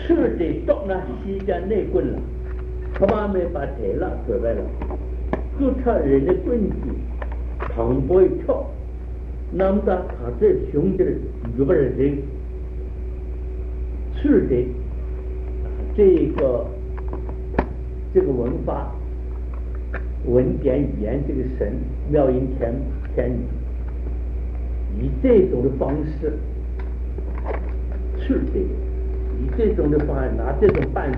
吃的到那西家内棍了，他妈没把台了出来了，就他人的棍子唐波一跳，那么他这兄弟日本人吃的这个文法文典语言这个神妙音天女，以这种的方式去的，以这种的方案拿这种办法，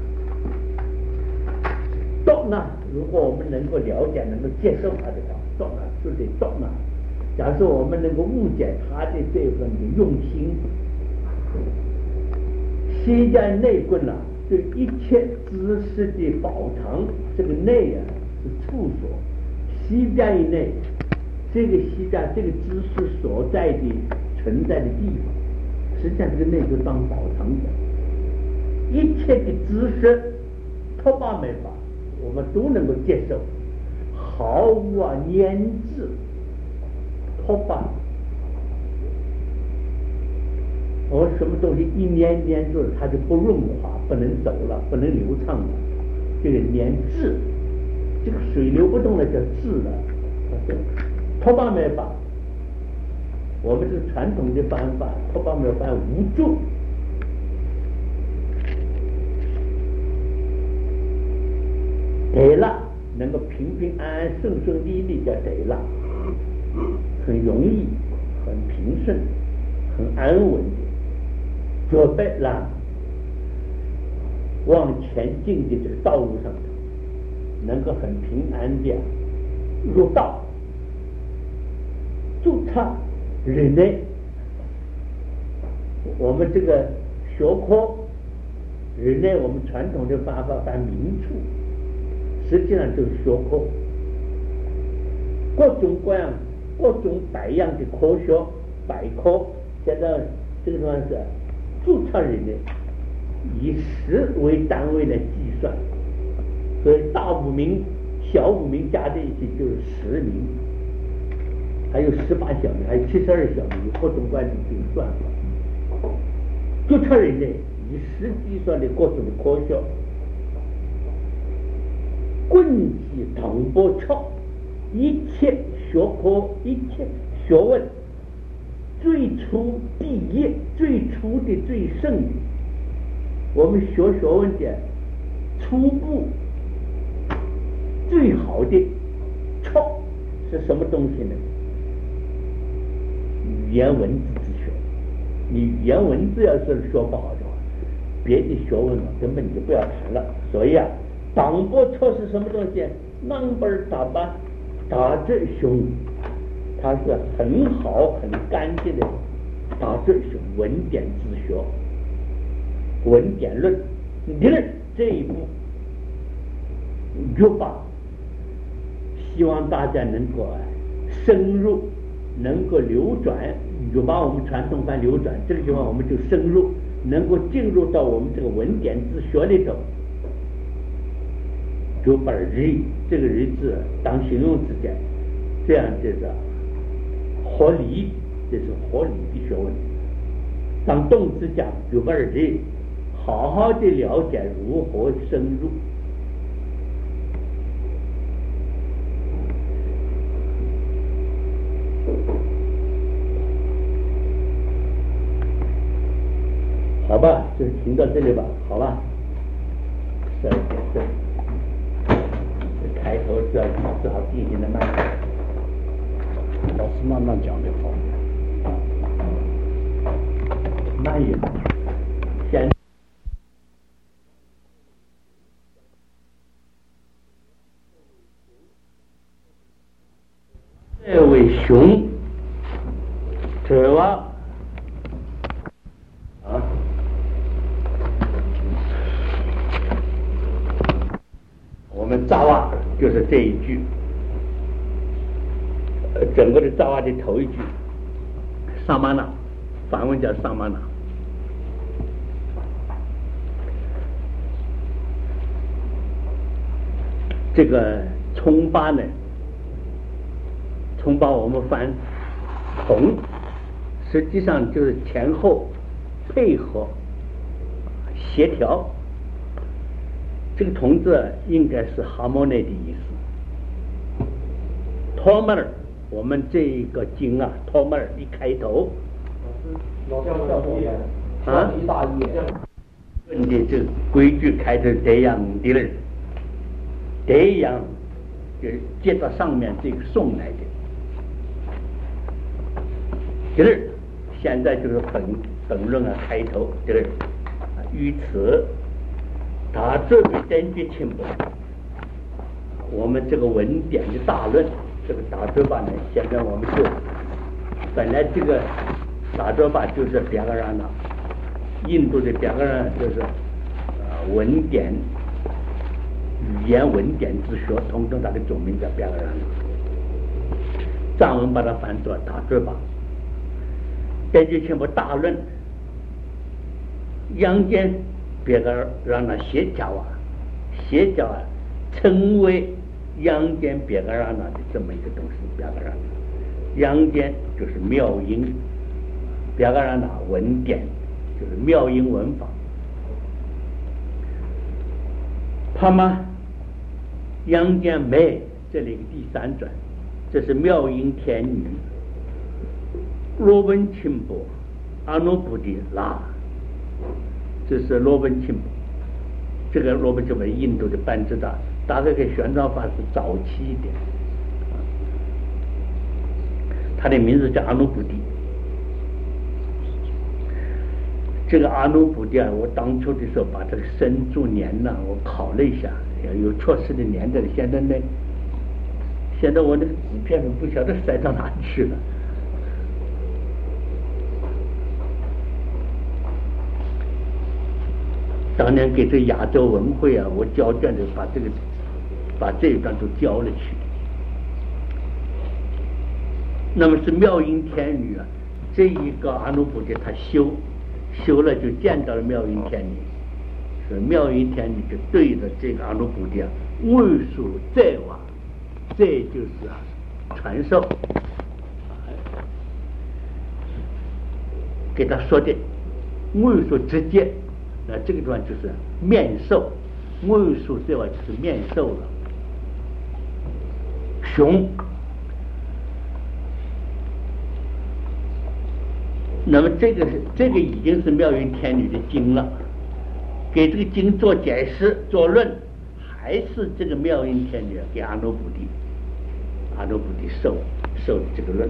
到那如果我们能够了解能够接受他的话，到那就得到那。假设我们能够误解他的这份的用心，西家内棍啊，对一切知识的宝藏，这个内啊是处所，西家以内，这个西家这个知识所在的存在的地方，实际上这个内就当宝藏的，一切的知识，托巴没法，我们都能够接受，毫无粘滞，托巴。我什么东西一粘住了，它就不润滑，不能走了，不能流畅了。这个粘滞，这个水流不动了叫滞了。托巴没法，我们这个传统的方法，托巴没法无助。得了，能够平平安安、顺顺利利叫得了，很容易，很平顺，很安稳的。准备了往前进的这个道路上头，能够很平安的入道，就差人类。我们这个学科人类，我们传统的方法把名处，实际上就是学科，各种各样、各种百样的科学百科，现在这个地方是。注册人类以十为单位来计算，所以大五名、小五名加在一起就是10名，还有18小名，还有72小名，有各种各样的这个算法。注册人类以十计算的各种的科学，棍击唐波超，一切学科、一切学问。最初毕业，最初的最盛的，我们学问的初步最好的超是什么东西呢？语言文字之学。你语言文字要是学不好的话，别的学问根本就不要谈了。所以啊，党波超是什么东西？南本打吧打这兄。它是很好很干净的，它这是文典之学，文典论理论这一步，就把希望大家能够深入，能够流转，就把我们传统班流转，这个地方我们就深入，能够进入到我们这个文典之学里头，就把日这个日字当形容词讲，这样就是。合理，这是合理的学问。当动词讲，就把人好好的了解如何深入。好吧，就停到这里吧，好吧。12点正，开头只好进行的慢。 老师慢慢讲就好。 慢一点，先。这位熊，这娃啊，我们扎哇就是这一句。整个的扎哇的头一句，萨玛那，梵文叫萨玛那。这个冲巴呢，冲巴我们翻同，实际上就是前后配合， 协调。这个同字应该是 harmony 的意思。托门儿，我们这一个经啊，托门儿一开头， 老教授啊， 一大业。 问的这规矩开头这样的人，这样就接到上面这个送来的。第二，现在就是本论啊开头第二，于此大致为根据清白。我们这个文典的大论，这个大哲吧呢，现在我们就本来这个大哲吧就是别个人了，印度的别个人就是文典语言文典之学，统称它的总名叫别个人。藏文把它翻作大哲吧。根据清白大论，阳间别个让他邪教啊，邪教啊，成为阳间别个让他的这么一个东西，别个让阳间就是妙音，别个让他文典就是妙音文法。他们阳间没这里个第三转，这是妙音天女。罗文钦波阿努布的拉，这是罗文钦波。这个罗文钦波印度的班智达，大概跟玄奘法师早期一点。他的名字叫阿努布迪。这个阿努布迪啊，我当初的时候把这个生卒年呢，我考了一下，有确实的年代的。现在我那个纸片不晓得塞到哪里去了。当年给这亚洲文会啊，我交卷的把这一段都交了去。那么是妙音天女啊，这一个阿努布迪他修了就见到了妙音天女，所以妙音天女就对着这个阿努布迪啊，为数再往，这就是啊传授，给他说的为数直接。那这个地方就是面授，为数这外就是面授了。熊，那么这个已经是妙音天女的经了，给这个经做解释做论，还是这个妙音天女给阿努布迪授的这个论。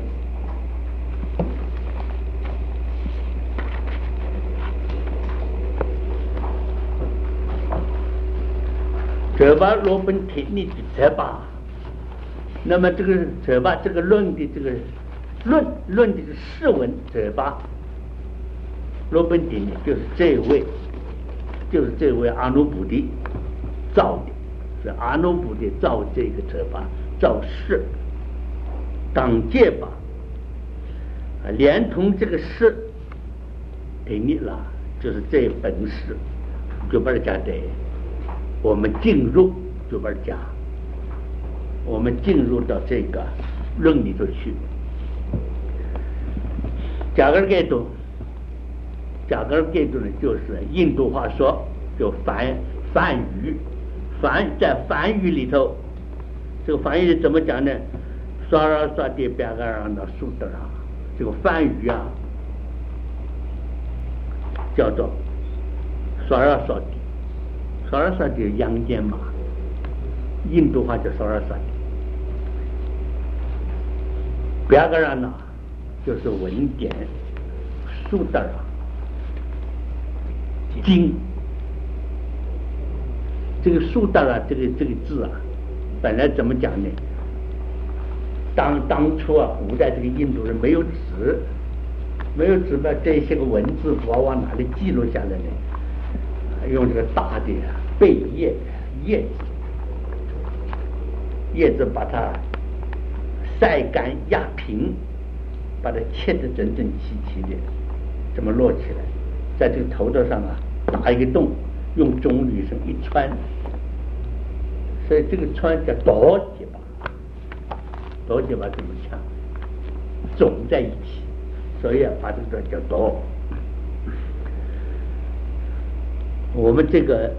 哲巴罗本体你的哲巴，那么这个哲巴这个论的这个论的是释文哲巴，罗本体呢就是这位阿努布迪造的，是阿努布迪造这个哲巴造释当戒吧，连同这个释给你了，就是这本释就把它讲的。我们进入就把它讲，我们进入到这个论里头去。加格尔盖多呢，就是印度话说，就梵语，在梵语里头，这个梵语怎么讲呢？刷拉刷的别个让到苏德啊，这个梵语啊，叫做刷拉刷的。萨拉萨就是阳间嘛，印度话叫萨拉萨。别个人呢，就是文典、苏德啊、经。这个苏德啊，这个字啊，本来怎么讲呢？当初啊，古代这个印度人没有纸，把这些个文字符往哪里记录下来呢？用这个大的贝叶子把它晒干压平，把它切得整整齐齐的，这么摞起来，在这个头头上啊打一个洞，用棕榈绳一穿，所以这个穿叫多结巴这么强，总在一起，所以把这个叫多。 我们这个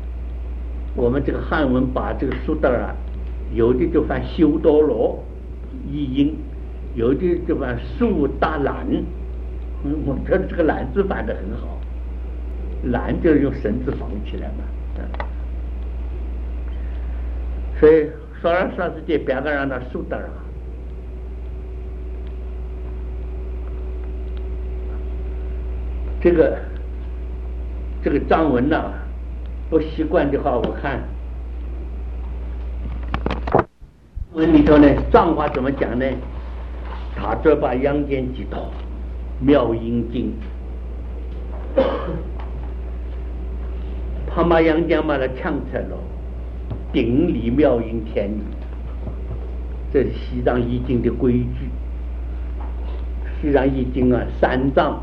汉文把这个苏德啊，有的就翻修多罗译音，有的就翻苏大懒。我觉得这个懒字翻得很好，懒就是用绳子绑起来嘛。所以说了说是这别个让他苏德啊。这个藏文呢，不习惯的话，我看文里头呢，藏话怎么讲呢？他这把阳间几道妙音经，他把阳间把它唱出来了，顶礼妙音天理，这是西藏易经的规矩。西藏易经啊，三藏。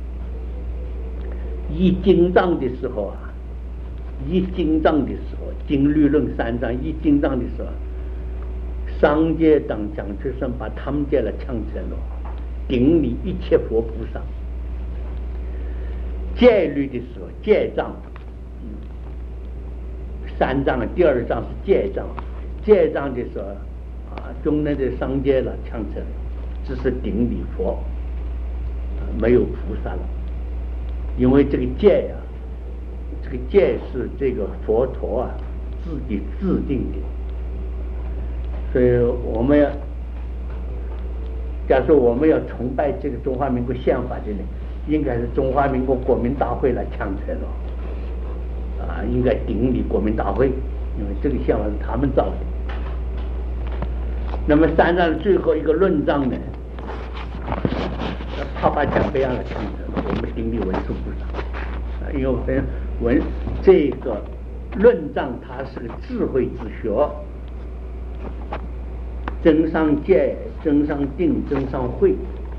一经藏的时候啊，经律论三藏一经藏的时候，上界当讲出声把他们家来唱成了，顶礼一切佛菩萨。戒律的时候，戒藏，三藏第二藏是戒藏，戒藏的时候啊，中间的上界了唱成，只是顶礼佛，没有菩萨了。因为这个戒啊，这个戒是这个佛陀啊自己制定的，所以我们要，假如我们要崇拜这个中华民国宪法的呢，应该是中华民国国民大会来强才了，应该顶礼国民大会，因为这个宪法是他们造的。那么三藏的最后一个论藏呢，他把奖杯让了强才。我们顶礼文殊菩萨，因为这个论藏它是个智慧之学，增上戒、增上定、增上慧，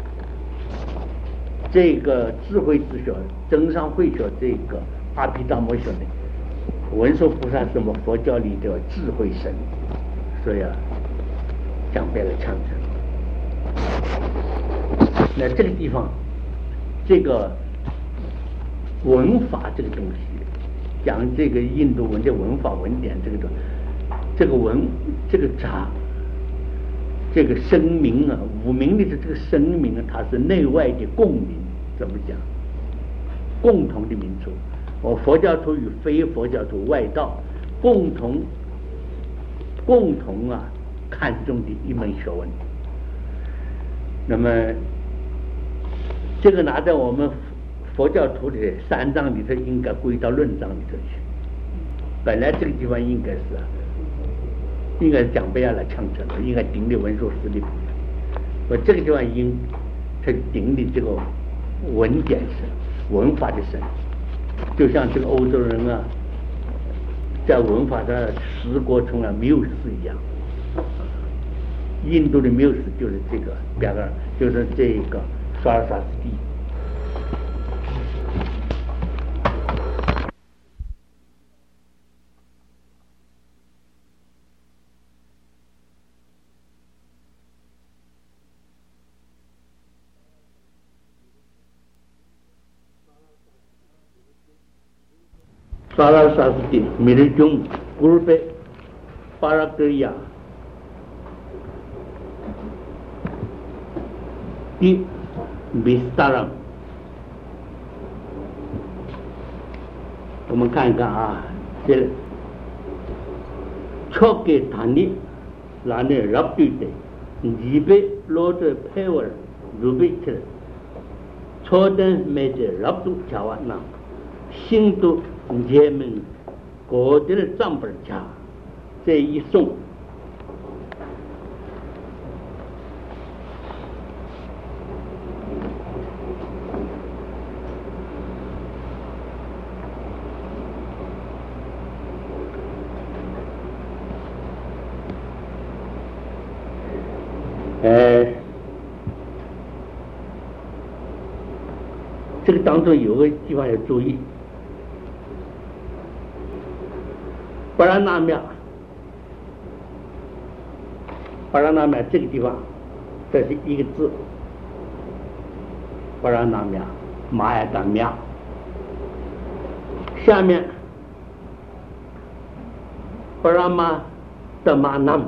这个智慧之学、增上慧学，这个阿毗达摩学呢，文殊菩萨是我们佛教里的智慧神，所以啊，讲白了强成。那这个地方。这个文法这个东西，讲这个印度文的文法文典，这个声明啊，五明里的这个声明啊，它是内外的共鸣，怎么讲？共同的名称。我佛教徒与非佛教徒外道共同啊看重的一门学问。那么。这个拿在我们佛教徒的三藏里头，应该归到论藏里头去。本来这个地方应该是讲不下来唱成的，应该顶礼文殊师利菩萨。我这个地方他顶礼这个文典神、文法的神，就像这个欧洲人啊，在文法上十国中啊缪斯一样。印度的缪斯就是这个表格，就是这个。刷了刷是地。刷了刷是地，米日中古尔贝巴拉格亚第。Bistaram， 我们看看啊，这超给他呢，那呢รับ对的，你被落着拍完，如被吃了，超的没得รับ度吃完了，新度节们过的账本吃，这一送。这个当中有个地方要注意，巴拉那庙这个地方，这是一个字，巴拉那庙，玛雅达庙， 下面巴拉玛德玛南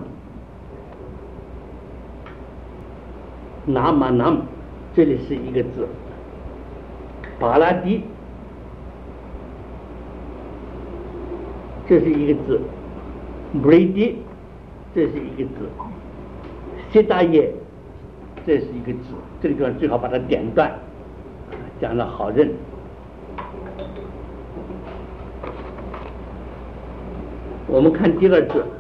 拿玛南，这里是一个字，巴拉蒂这是一个字，布雷迪这是一个字，西大耶这是一个字，这个地方最好把它点断，讲了好认。我们看第二字，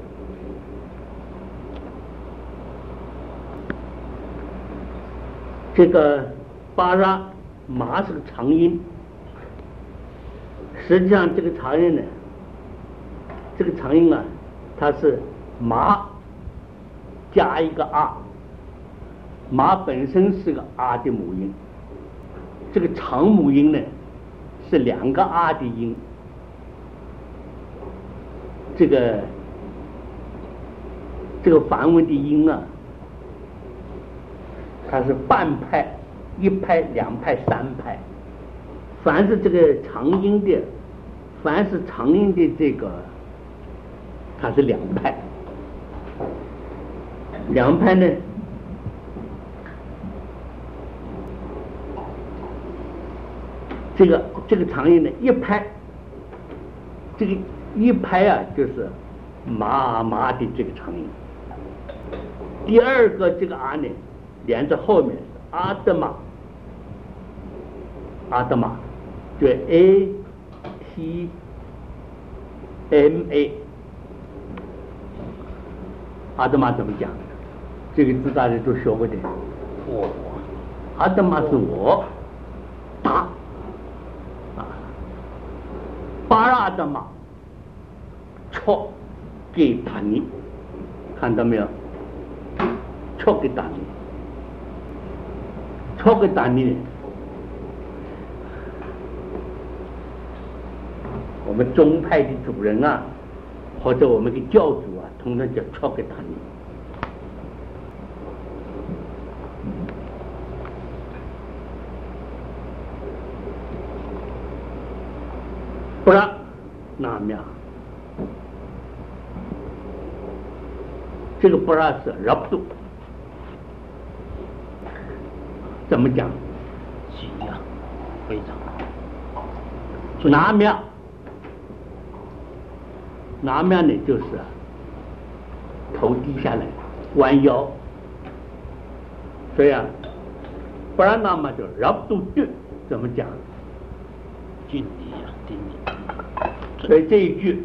这个巴拉麻是个长音，实际上这个长音呢，这个长音啊，它是麻加一个啊，麻本身是个啊的母音，这个长母音呢是两个啊的音。这个梵文的音啊，它是半拍、一拍、两拍、三拍。凡是这个长音的，凡是长音的这个，它是两拍。两拍呢，这个长音呢，一拍，这个一拍啊，就是麻麻的这个长音。第二个这个啊呢，连着后面是阿德玛，阿德玛，就 A T M A， 阿德玛怎么讲？这个字大家都学过的。我，阿德玛是我，达啊，巴拉德玛。错给打你，看到没有？错给打你，错给打你。我们宗派的主人啊，或者我们的教主啊，通常叫错给打你。不然那么样？这个不拉是拉不住，怎么讲？ 挤呀，非常。 拿面呢，就是头低下来，弯腰。所以啊，不然那么就拉不住对，怎么讲？ 敬你呀，顶你。 所以这一句。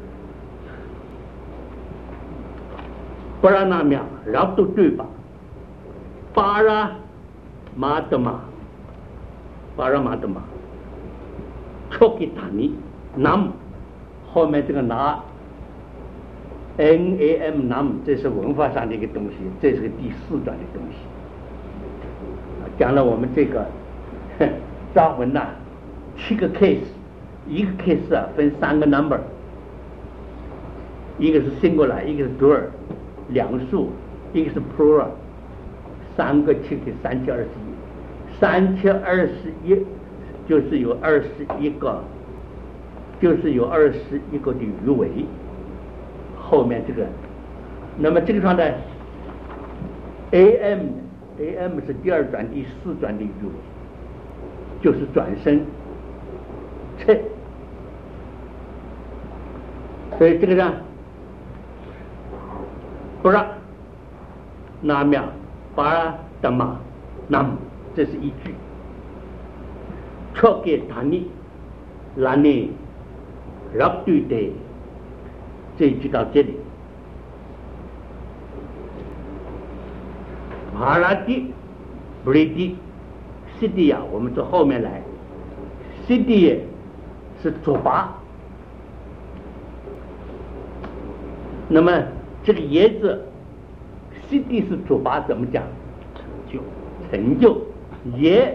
巴拉那面拉不对吧？巴拉马德玛，巴拉马德玛，错给打你南，后面这个拿 NAM 南，这是文化上的一个东西，这是个第四段的东西。讲了我们这个藏文呐，7个 case， 一个 case 啊分3个 number， 一个是 singular， 一个是 dual。两数，一个是 plural， 3个7个3七21，3七21就是有21个，就是有21个的余尾。后面这个，那么这个上呢 ，AM 是第二转、第四转的余尾，就是转身，所以这个呢。不然，那么巴拉德玛南，这是一句。错给他你，拉你，拉对的，这一句到这里。巴拉蒂、布雷蒂、西迪亚，我们从后面来。西迪是左巴，那么。这个椰子，西地是左巴怎么讲？成就，椰，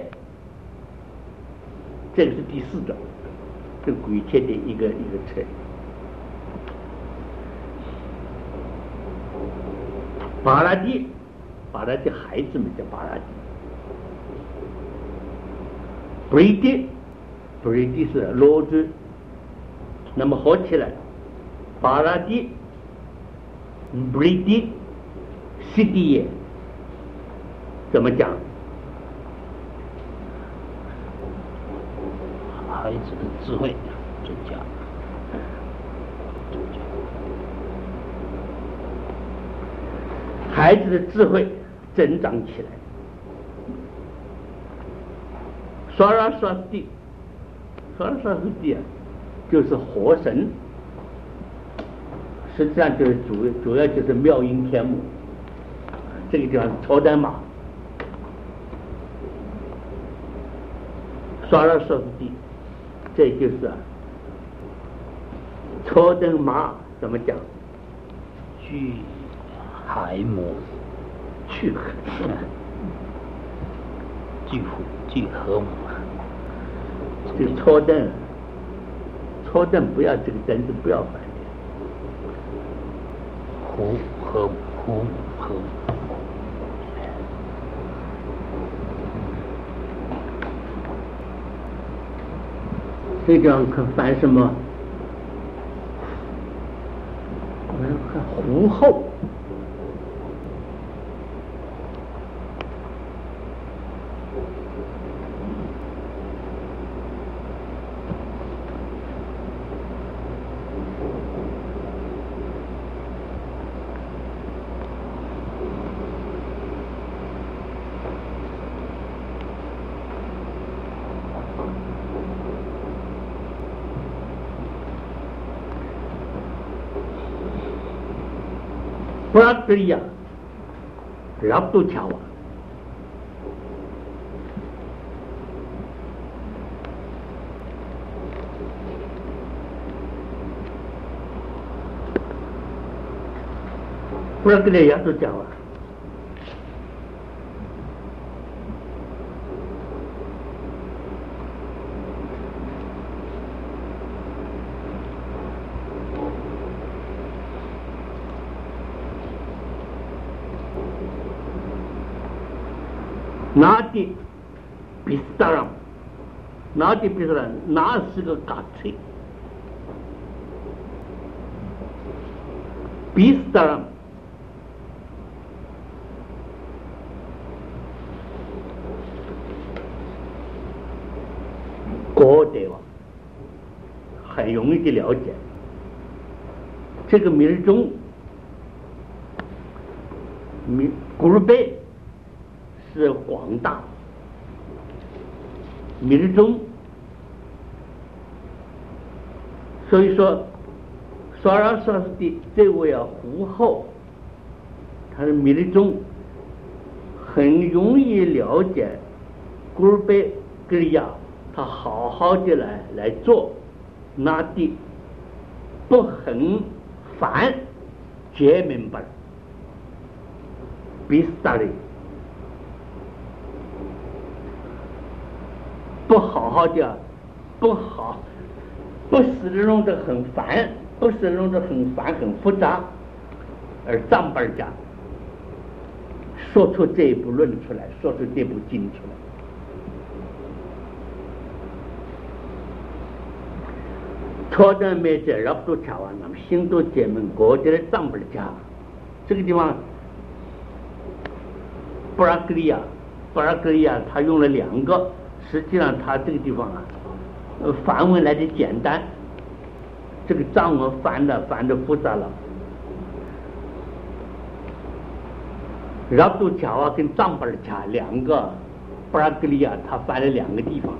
这个是第4段，这个鬼切的一个词。巴拉蒂孩子们叫巴拉蒂。布雷迪是罗子， 那么合起来，巴拉蒂、布里蒂、西蒂耶怎么讲？ 孩子的智慧增加， 孩子的智慧增长起来。刷拉刷地，刷拉刷地啊，就是活神，实际上就是主要就是妙音天母，这个地方超单马，刷拉刷地，这就是超单马怎么讲？ 聚海母， 去聚和母。 这超灯不要这个灯是不要反的。 胡和母， 这地方可翻什么？我们看胡后。Prakriya Rabdu Chawa Prakriya Rabdu Chawa Nati Pistaram那是个嘎脆Pistaram高对吧，很容易的了解这个名中古贝是广大，民众，所以说刷拉刷的这位胡后，他的民众很容易了解古贝格里亚，他好好的来做，那的不很烦，解明白，比萨里。不好好的，不使弄得很烦，不使弄得很烦很复杂，而藏本家说出这一部论出来，说出这部经出来。超正灭者绕不住桥啊，那么新都解门国家的藏本家，这个地方布拉格利亚，他用了2个。实际上，他这个地方梵文来的简单，这个藏文翻的复杂了。拉布桥跟藏本桥2个，布拉格利亚他翻了2个地方。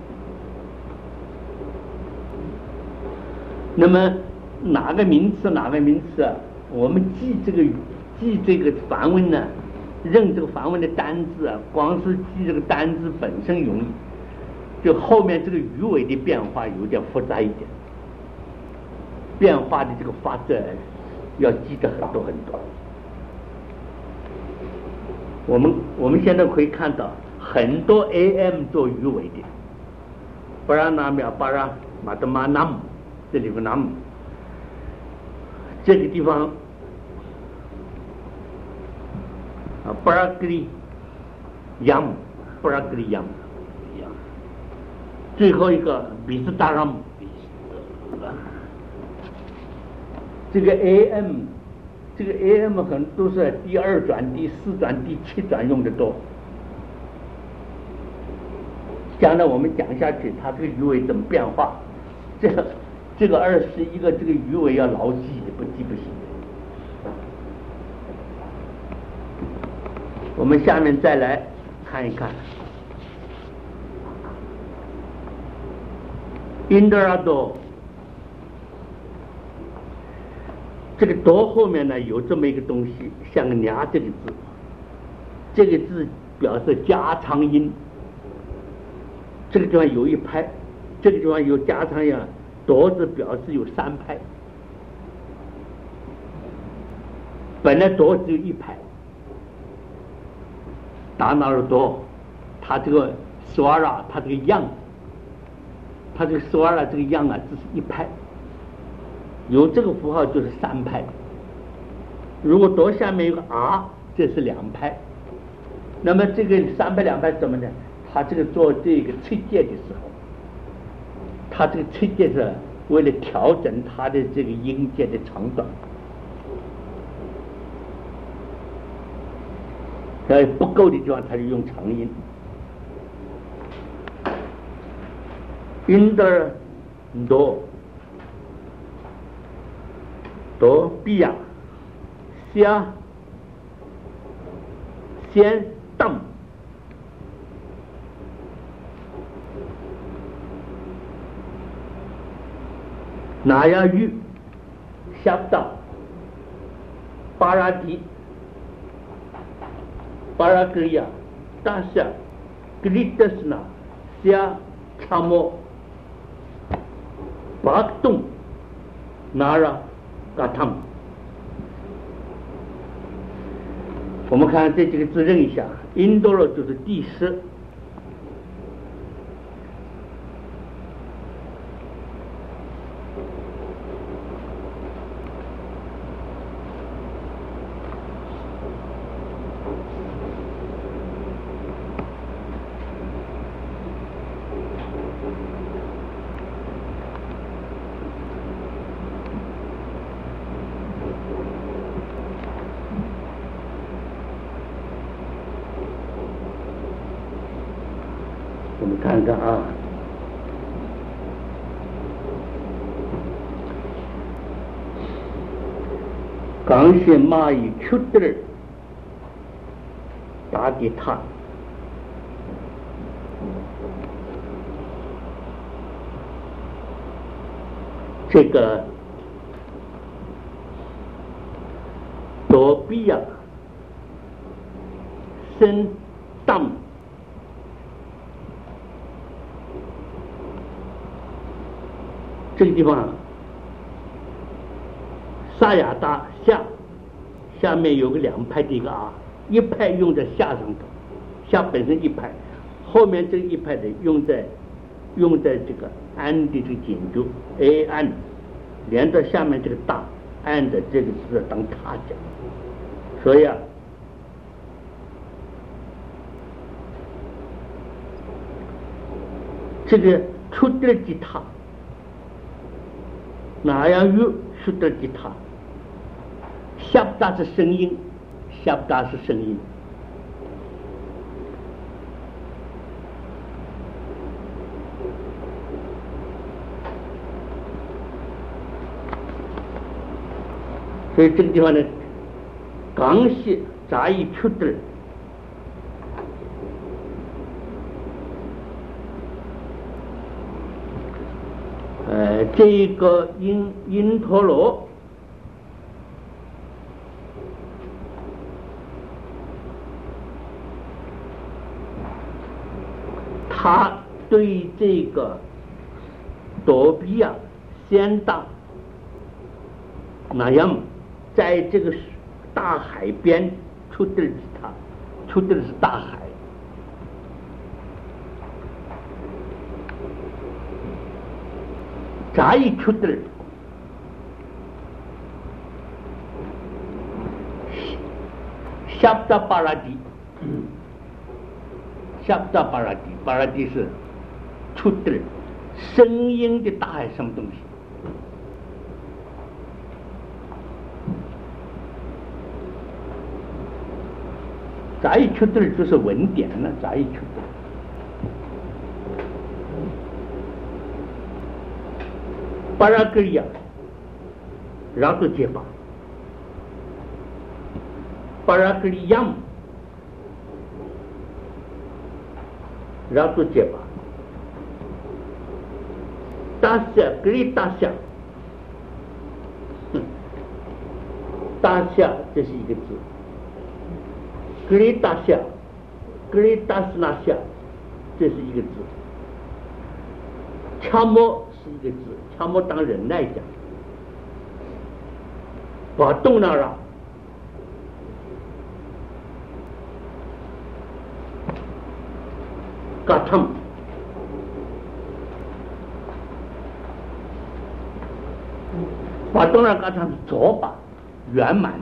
那么哪个名词？我们记这个梵文呢？认这个梵文的单字光是记这个单字本身容易，就后面这个语尾的变化有点复杂一点，变化的这个法则要记得很多。我们现在可以看到很多 am 做语尾的，巴拉那米巴拉马德马南，这里个南，这个地方。布拉格里扬，最后一个比斯达拉姆， 这个 AM 很多都是第2转、第4转、第7转用的多。将来我们讲下去，它这个鱼尾怎么变化？这个21个这个鱼尾要牢记，不记不行。我们下面再来看一看 Indra 这个多后面呢有这么一个东西，像个娘这个字，这个字表示加长音，这个地方有1拍，这个地方有加长音，多字表示有3拍，本来多只有1拍，打哪儿多，它这个 swara 它这个样，它这个 swara 这个样啊，只是1拍。有这个符号就是3拍，如果多下面有个 r， 这是2拍。那么这个3拍2拍怎么呢？他这个做这个切界的时候，他这个切界是为了调整它的这个音节的长短，在不够的地方他就用长音。Indra 多比亚下先当那亚语下到巴拉提巴拉格亚大夏格里德斯纳下查莫巴东那拉嘎汤，我们看这几个字认一下，印度了就是第10，我们看看啊，刚是蚂蚁出的打给他，这个多比亚生当。这个地方，萨雅达下面有个2拍的一个 r， 1拍用在下上头，下本身1拍，后面这个1拍的用在这个安的这个紧揪 a 安，连到下面这个大安的这个是当他讲，所以啊，这个出的吉他。那样语说的吉他，下不大是声音，下不大是声音。所以这个地方呢，刚系杂役出的。这个因陀罗，他对这个多比亚先当那样，在这个大海边出的是他，出的是大海。扎一出的夏达巴拉蒂，夏达巴拉蒂，巴拉蒂是出的声音的大海，什么东西？ 杂役缺德就是文典了，杂役缺德。巴拉格里亚，然后结巴，巴拉格里亚姆，然后结巴，大夏格里大夏，大夏这是一个字，格里大夏，格里大斯那夏，这是一个字，恰莫是一个字，恰莫当人来讲，把东那了。嘎腾，把东那嘎腾是左把圆满，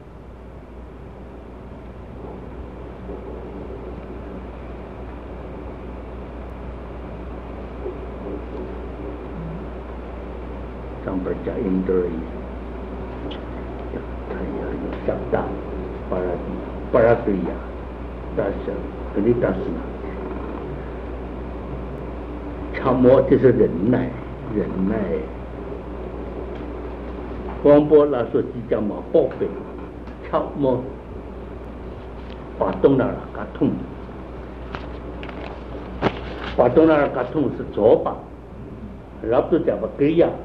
上边加音对儿一，看一下有相当，巴拉对呀，但是跟你但是呢。참모这是忍耐，忍耐。黄波拉说即将嘛报备，참모把东那儿嘎痛，把东那儿嘎痛是左把，然后讲把给呀。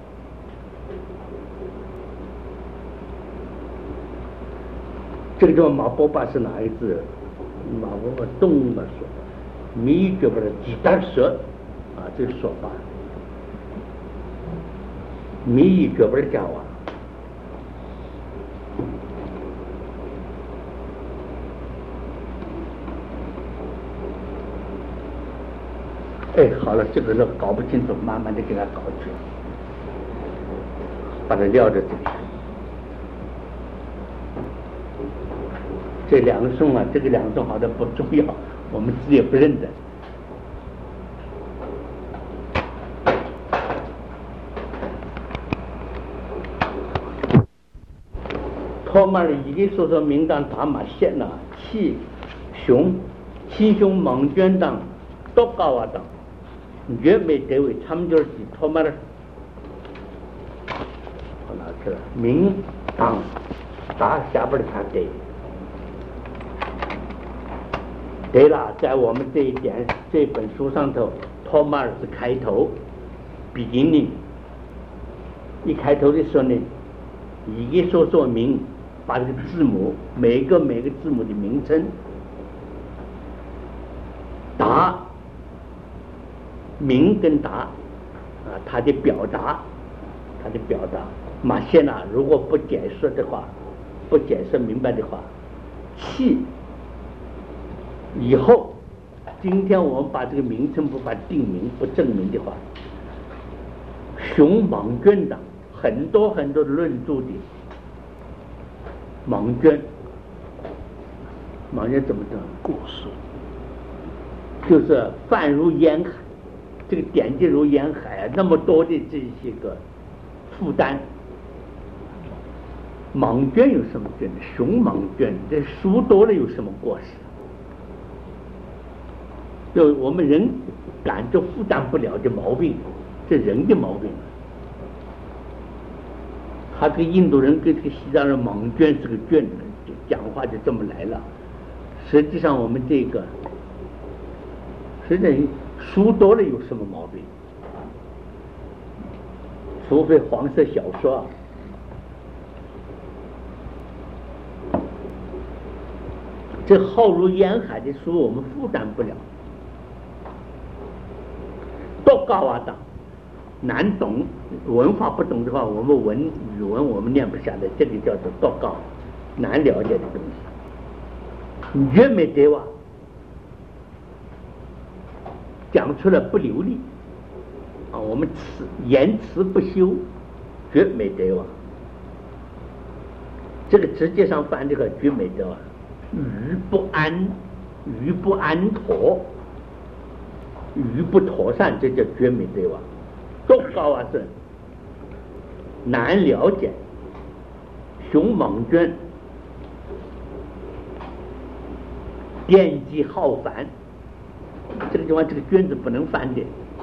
这个叫马波巴是哪一个字？马波巴东的说，米就把它鸡蛋舌。啊，这个说法，米脚本讲完，哎，好了，这个呢搞不清楚，慢慢的给他搞去，把它撂在这里。这两个颂啊，这个两个颂好像不重要，我们字也不认得。托马尔一个说说名当打马线呐，气雄猛卷当多高啊当，越没得位他们就是托马尔，我拿去了名当打下边的他对，对了，在我们这一点这本书上头，托马尔是开头 beginning， 一开头的时候呢，一个说明。把这个字母每个字母的名称答明跟答啊，它的表达马线啊，如果不解释的话，不解释明白的话，气以后今天我们把这个名称不把定名不证明的话，雄猛卷的很多的论著的莽卷怎么讲？ 过失， 就是泛如烟海，这个典籍如烟海啊，那么多的这些个负担。莽卷有什么卷？雄莽卷，这书多了有什么过失？就我们人感觉负担不了的毛病，这人的毛病。他这个印度人跟这个西藏人莽卷是个卷，讲话就这么来了。实际上我们这个，实际上书多了有什么毛病？除非黄色小说啊。这浩如烟海的书我们负担不了，多高啊的！难懂，文化不懂的话，我们语文我们念不下来，这个叫做多高，难了解的东西。越没得哇，讲出来不流利啊，我们言辞不修，绝没得哇。这个直接上翻这个绝没得哇，语不安妥，语不妥善，这叫绝没得哇。多高啊是难了解，雄猛卷惦记好烦，这个地方这个卷子不能翻的。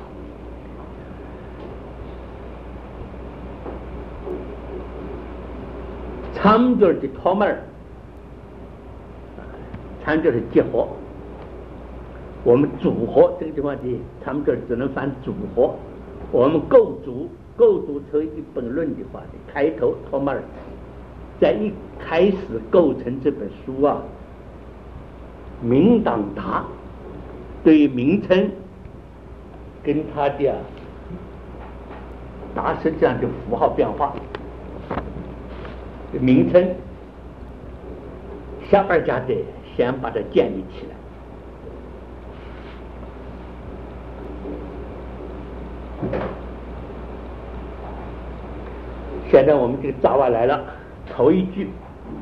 长角的托门，长角是结合，我们组合这个地方的长角只能翻组合。我们构筑成一本论的话，开头托门，在一开始构成这本书啊，名当达对名称跟它的达是这样的符号变化。名称下边加的，先把它建立起来。现在我们这个扎瓦来了，头一句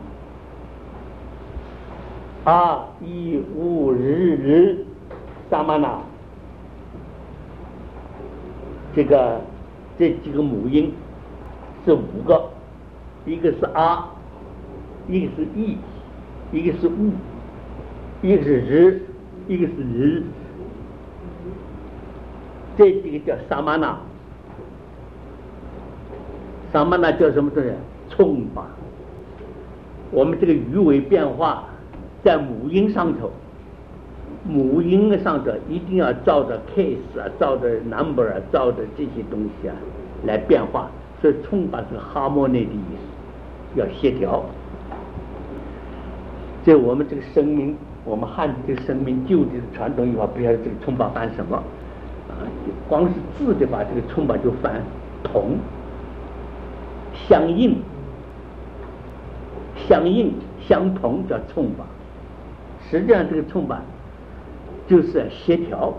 阿伊乌日日萨玛那，这几个母音是5个。一个是啊，一个是意，一个是物，一个是日，一个是日，这几个叫萨玛那。萨玛那叫什么东西？冲吧。我们这个语尾变化在母音上头，母音上头一定要照着 case 啊，照着 number 啊，照着这些东西啊来变化。所以冲吧是 harmony 的意思，要协调。这我们这个声明，我们汉字这个声明旧的传统语法，不晓得这个冲吧翻什么啊？光是字的吧，这个冲吧就翻同、相应、相同叫冲吧。实际上这个冲吧就是协调。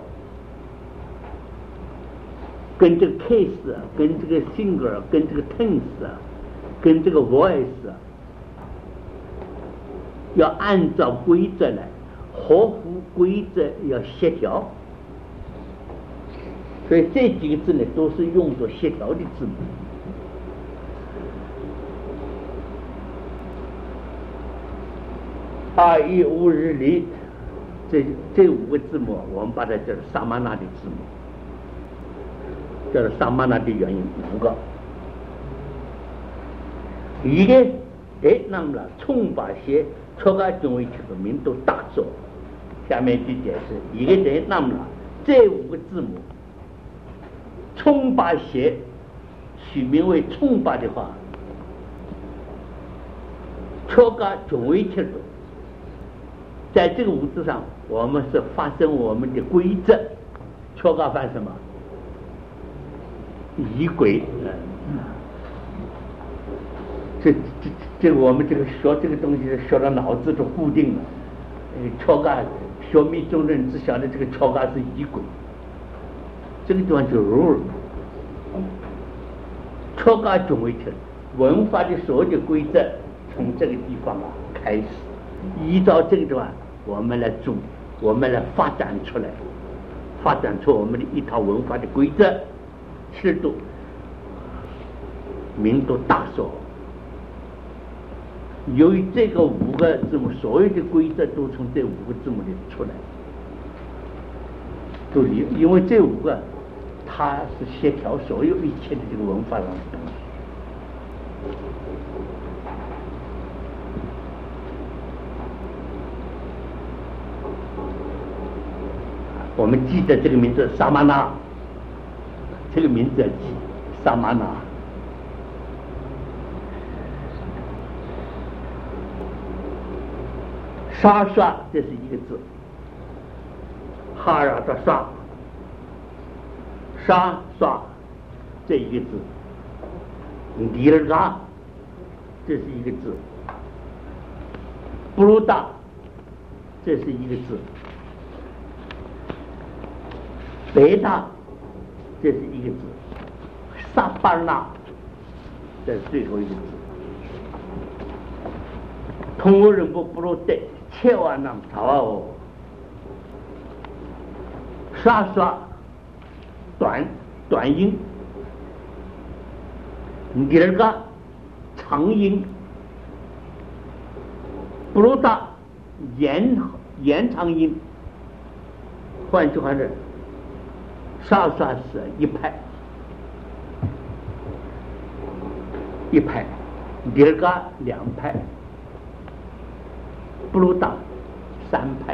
跟这个 case 啊，跟这个 single， 跟这个 tense 啊，跟这个 voice 啊，要按照规则来，合乎规则要协调。所以这几个字呢，都是用作协调的字母。阿伊乌日里，这5个字母，我们把它叫做萨玛那的字母。叫做萨玛那的原因5个，一个那么了，冲把些初个中为这个名都打错。下面去解释，一个那么了，这5个字母，冲把些取名为冲把的话，初个中为这个，在这个5字上，我们是发生我们的规则，初个翻什么？仪轨，这我们这个学这个东西学到脑子都固定了。敲嘎学密中人只晓得这个敲嘎是仪轨，这个地方就 rule。敲嘎总为成文化的所有的规则，从这个地方开始，依照这个地方我们来做，我们来发展出我们的一套文化的规则。尺度名都大说，由于这个5个字母，所有的规则都从这5个字母里出来，都因为这5个，它是协调所有一切的这个文化上的东西。我们记得这个名字萨玛那。这个名字要记，萨玛那。沙刷这是一个字，哈拉的沙，沙刷这一个字，尼尔嘎这是一个字，布鲁达这是一个字，北大这是一个字，萨巴纳这是最后一个字。通俄人不如得千万那么长哦。沙刷短音，第二个长音，不如大延长音。换句话说，沙沙是一拍，一拍，第二个两拍，布鲁达三拍。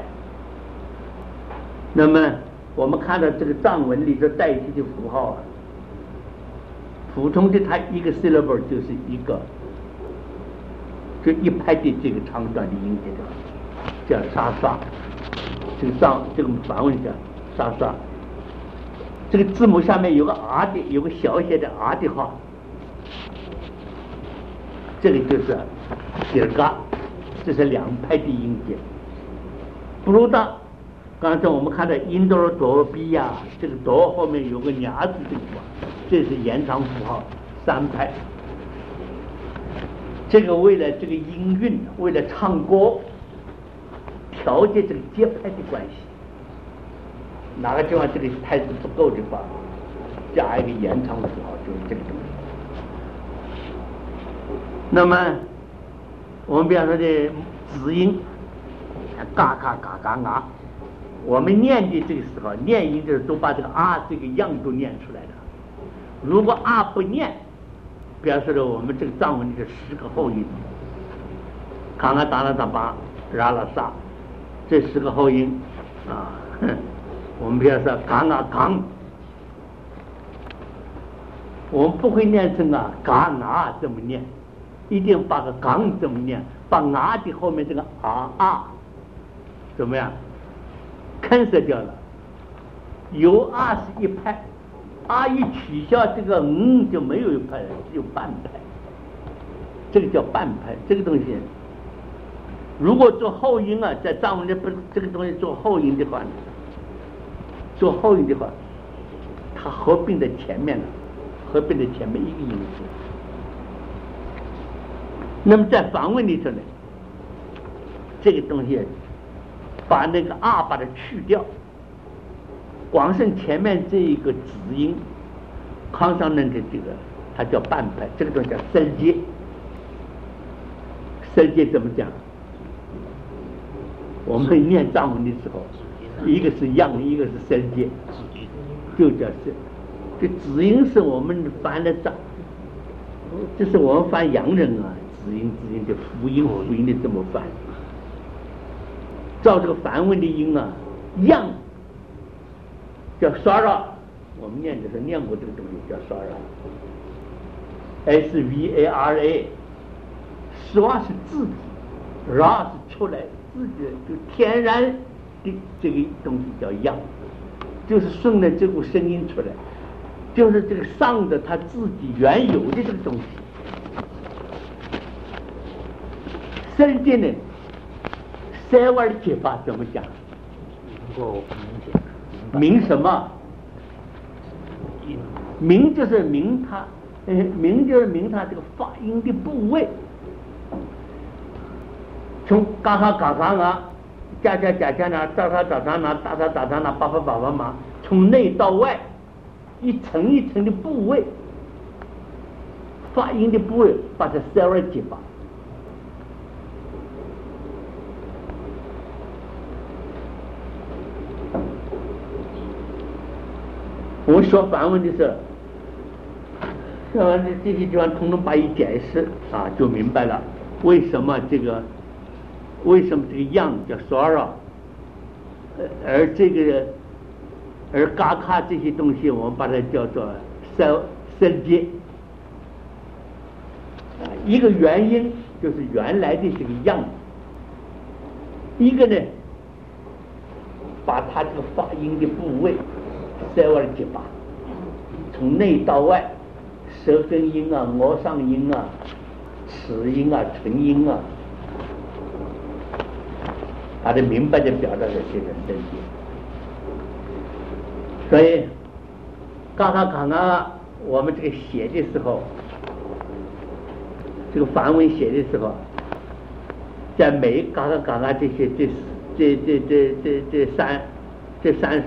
那么我们看到这个藏文里头代替的符号啊，普通的它一个 syllable 就是一个，就一拍的这个长短的音节叫沙沙。这个梵文叫沙沙。这个字母下面有个 R 的，有个小写的 R 的话，这个就是第二个，这是两拍的音节。布鲁达，刚才我们看到印度多比亚，这个多后面有个伢子这个话，这是延长符号三拍。这个为了这个音韵，为了唱歌，调节这个节拍的关系，哪个地方这个拍子不够的话，加一个延长符号，就是这个东西。那么我们比方说的子音，嘎嘎嘎嘎啊，我们念的这个时候，念音就是都把这个啊这个样都念出来的。如果啊不念，比方说的我们这个藏文里的10个后音，卡那达那达巴拉拉萨，这10个后音啊，我们比方说嘎啊刚，我们不会念成啊嘎啊这么念，一定把个刚这么念，把啊的后面这个啊怎么样cancel掉了，有啊是一拍，啊一取消，这个就没有一拍了，只有半拍，这个叫半拍。这个东西如果做后音啊，在藏文里不这个东西做后音的话，做后音的话，它合并在前面了，合并在前面一个音节。那么在梵文里头呢，这个东西把那个啊把它去掉，光剩前面这一个子音康上人的这个，它叫半拍，这个东西叫声阶。声阶怎么讲？我们念藏文的时候，一个是样，一个是声阶，就叫声。这子音是我们翻的藏，这是我们翻洋人啊，子音的辅音的这么翻。照这个梵文的音啊，样叫沙拉，我们念的时候念过这个东西叫沙拉 ，SVARA， 沙是自己，拉是出来自己就天然的这个东西叫样，就是顺着这股声音出来，就是这个上的它自己原有的这个东西。声界呢？塞外的解法怎么讲？ 能够明显。 明什么？明就是明它，明就是明它这个发音的部位。从嘎嘎嘎嘎啊，加加加加呢，哒哒哒哒呢，哒哒哒哒呢，叭叭叭叭嘛，从内到外，一层一层的部位，发音的部位，把它塞外解法。我们说梵文的时候，说完这些地方统统把一解释啊，就明白了为什么这个样叫 Sora， 而这个嘎卡这些东西我们把它叫做声阶。一个原因就是原来的这个样，一个呢把它这个发音的部位塞外解法，从内到外，舌根音啊、腭上音啊、齿音啊、唇音啊，把它明白的表达在这个声阶。所以嘎嘎嘎嘎，我们这个写的时候，这个梵文写的时候，在每嘎嘎嘎嘎这些这三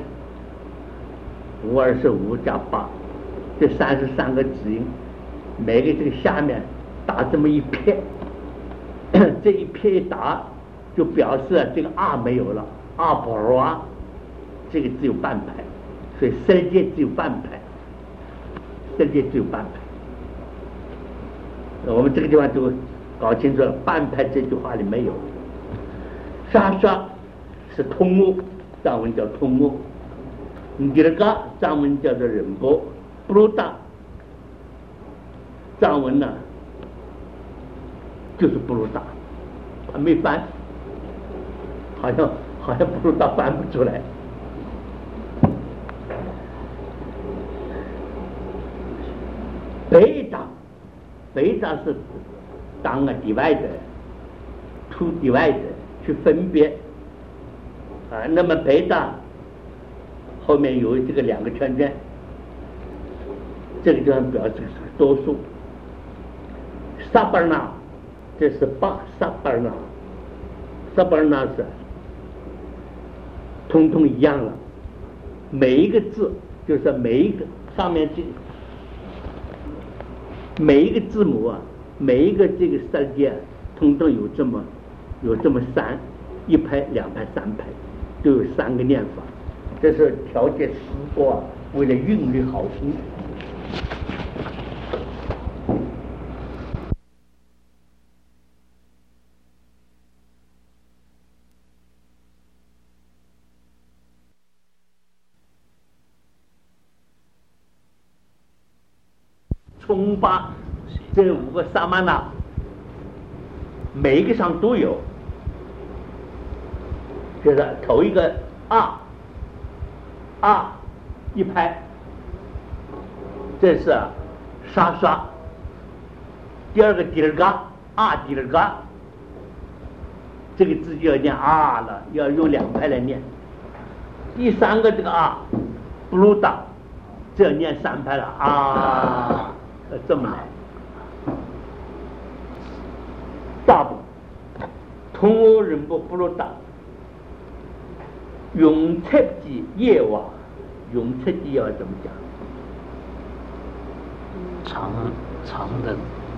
525加8，这33个子音，每个这个下面打这么一撇，这一撇一打， 就表示这个啊没有了，啊不罗啊，这个只有半拍，所以色界只有半拍，色界只有半拍。我们这个地方就搞清楚了，半拍这句话里没有。沙沙是通悟，藏文叫通悟。尼尔嘎藏文叫做仁波，布鲁达藏文呢就是布鲁达，他没翻，好像布鲁达翻不出来。北达是当个 to divide 去分别啊，那么北达后面有这个两个圈圈，这个地方表示是多数。萨巴纳这是巴萨巴纳，萨巴纳是通通一样了，每一个字就是每一个上面这每一个字母啊，每一个这个色界通通有这么三，一拍两拍三拍，都有三个念法。这是调节诗歌啊，为了韵律好听。冲巴这五个萨玛那，每一个上都有，就是头一个啊一拍，这是沙沙。第二个迪尔嘎迪尔嘎，这个字就要念啊了，要用两拍来念。第三个这个啊布鲁达，这要念三拍了啊。这么来，大部通欧人不布鲁达，永彻的夜晚，永彻的要怎么讲？ 长的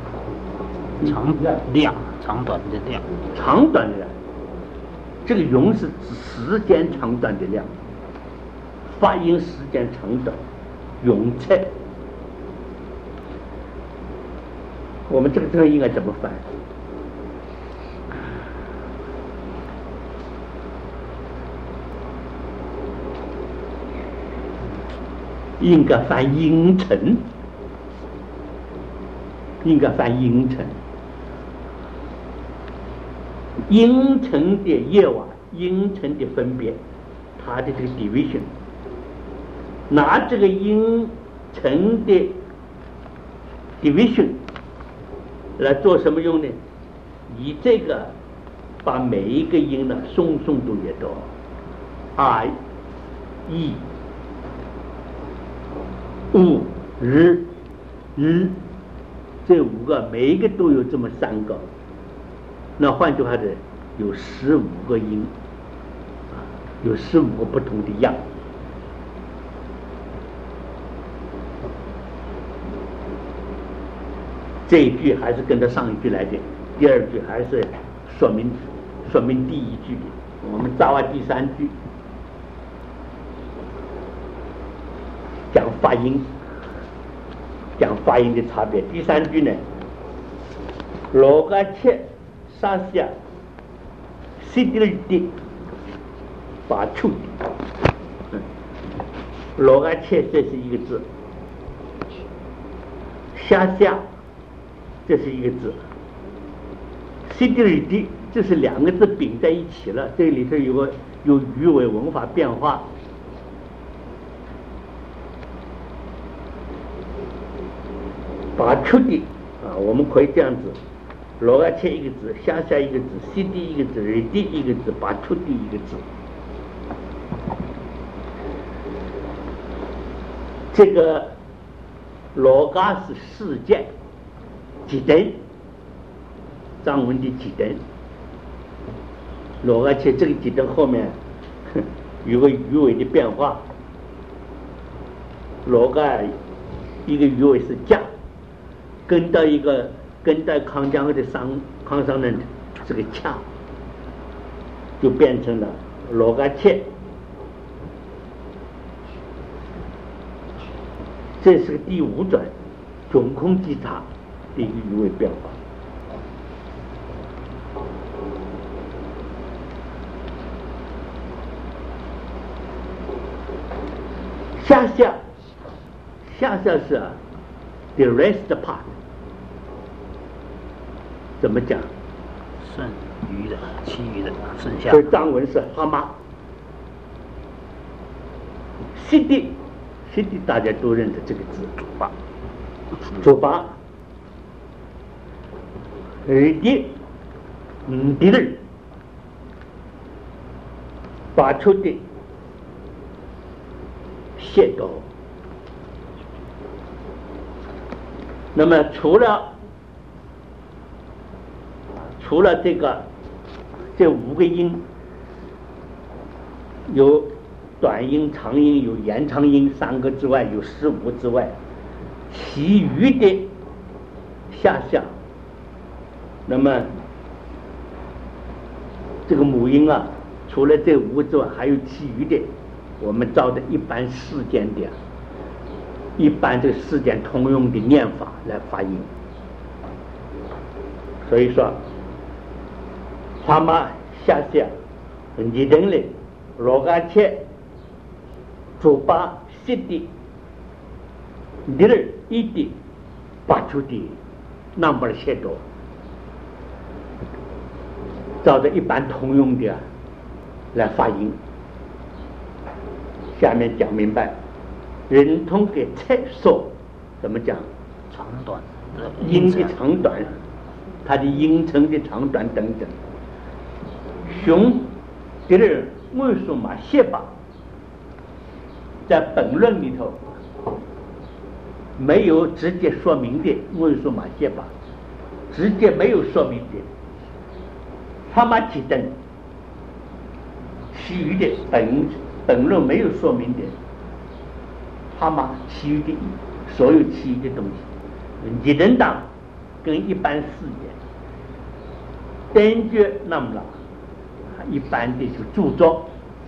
量，长短的量， 长短的量。这个永是指时间长短的量，发音时间长短，永彻。我们这个应该怎么翻？应该翻阴沉，应该翻阴沉。阴沉的夜晚，阴沉的分别，它的这个 division， 拿这个阴沉的 division。来做什么用呢？以这个把每一个音呢诵读也多，i、e、u、日、这五个每一个都有这么三个，那换句话说，有15个音，有15个不同的样。这一句还是跟着上一句来的，第二句还是说明第一句的。我们抓完第三句，讲发音的差别。第三句呢，罗嘎切沙夏西迪尔的把处的，罗嘎切这是一个字，沙夏这是一个字，西迪尔的这是两个字并在一起了，这里头有语尾文法变化。把出的我们可以这样子，罗嘎切一个字，下一个字，西地一个字，瑞地一个字，把出的一个字。这个罗嘎是世界几等，藏文的几等。罗嘎切这个几等后面有个语尾的变化，罗嘎一个语尾是加。跟到康江的康桑人这个恰， 就变成了罗嘎切。这是个第五转总空稽查的一个语尾变化。下下是the rest part， 怎么讲？ 剩余的、其余的、剩下所以藏文是哈玛。西地大家都认得这个字，主巴。第二，把出的械斗。那么除了这五个音，有短音、长音，有延长音3个之外，有15之外，其余的下，那么这个母音啊，除了这5个之外，还有其余的，我们照着一般世间的、一般这个世间通用的念法来发音。所以说，哈玛下，你等嘞，罗嘎切。主巴西的第二一的把出的那么些多，照着一般通用的来发音。下面讲明白，人通给测说怎么讲？ 长短的音的长短，它的音程的长短等等。熊第二为什么写吧？在本论里头没有直接说明的为什么写法，直接没有说明的，哈玛提灯，其余的本论没有说明的，哈玛其余的所有其余的东西，你等党跟一般世界，根据那么了，一般的就著作。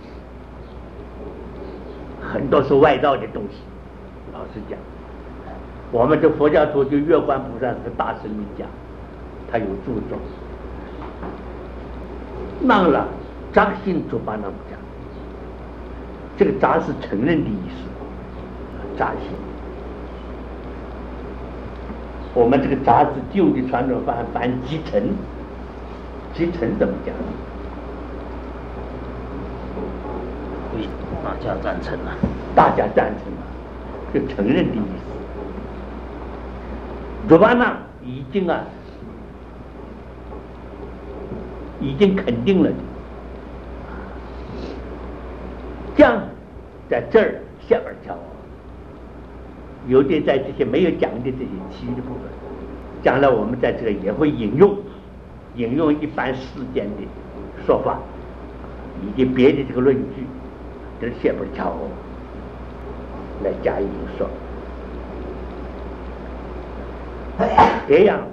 很多是外道的东西，老实讲，我们这佛教徒就月观菩萨是个大神明家，他有著作。那了扎心主巴那么讲，这个扎是承认的意思，扎心。我们这个扎是旧的传统翻集成，集成怎么讲？ 大家赞成了， 大家赞成了，就承认的意思。主巴呢已经肯定了，这样在这儿下边讲，有的在这些没有讲的这些其余的部分，将来我们在这个也会引用一般世间的说法，以及别的这个论据。这下边讲来加以说，这样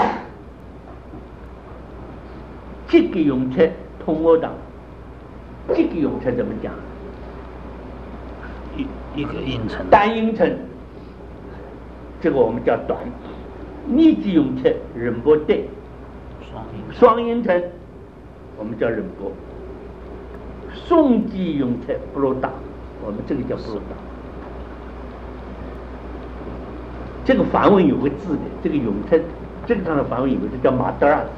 这个用词通过党，这个用词怎么讲？ 一个音程， 单音程，这个我们叫短；密集用词人波对，双音程我们叫人波。宋基用词不如大，我们这个叫不如大。这个梵文有个字的，这个永称，这个上的梵文有个字叫马德拉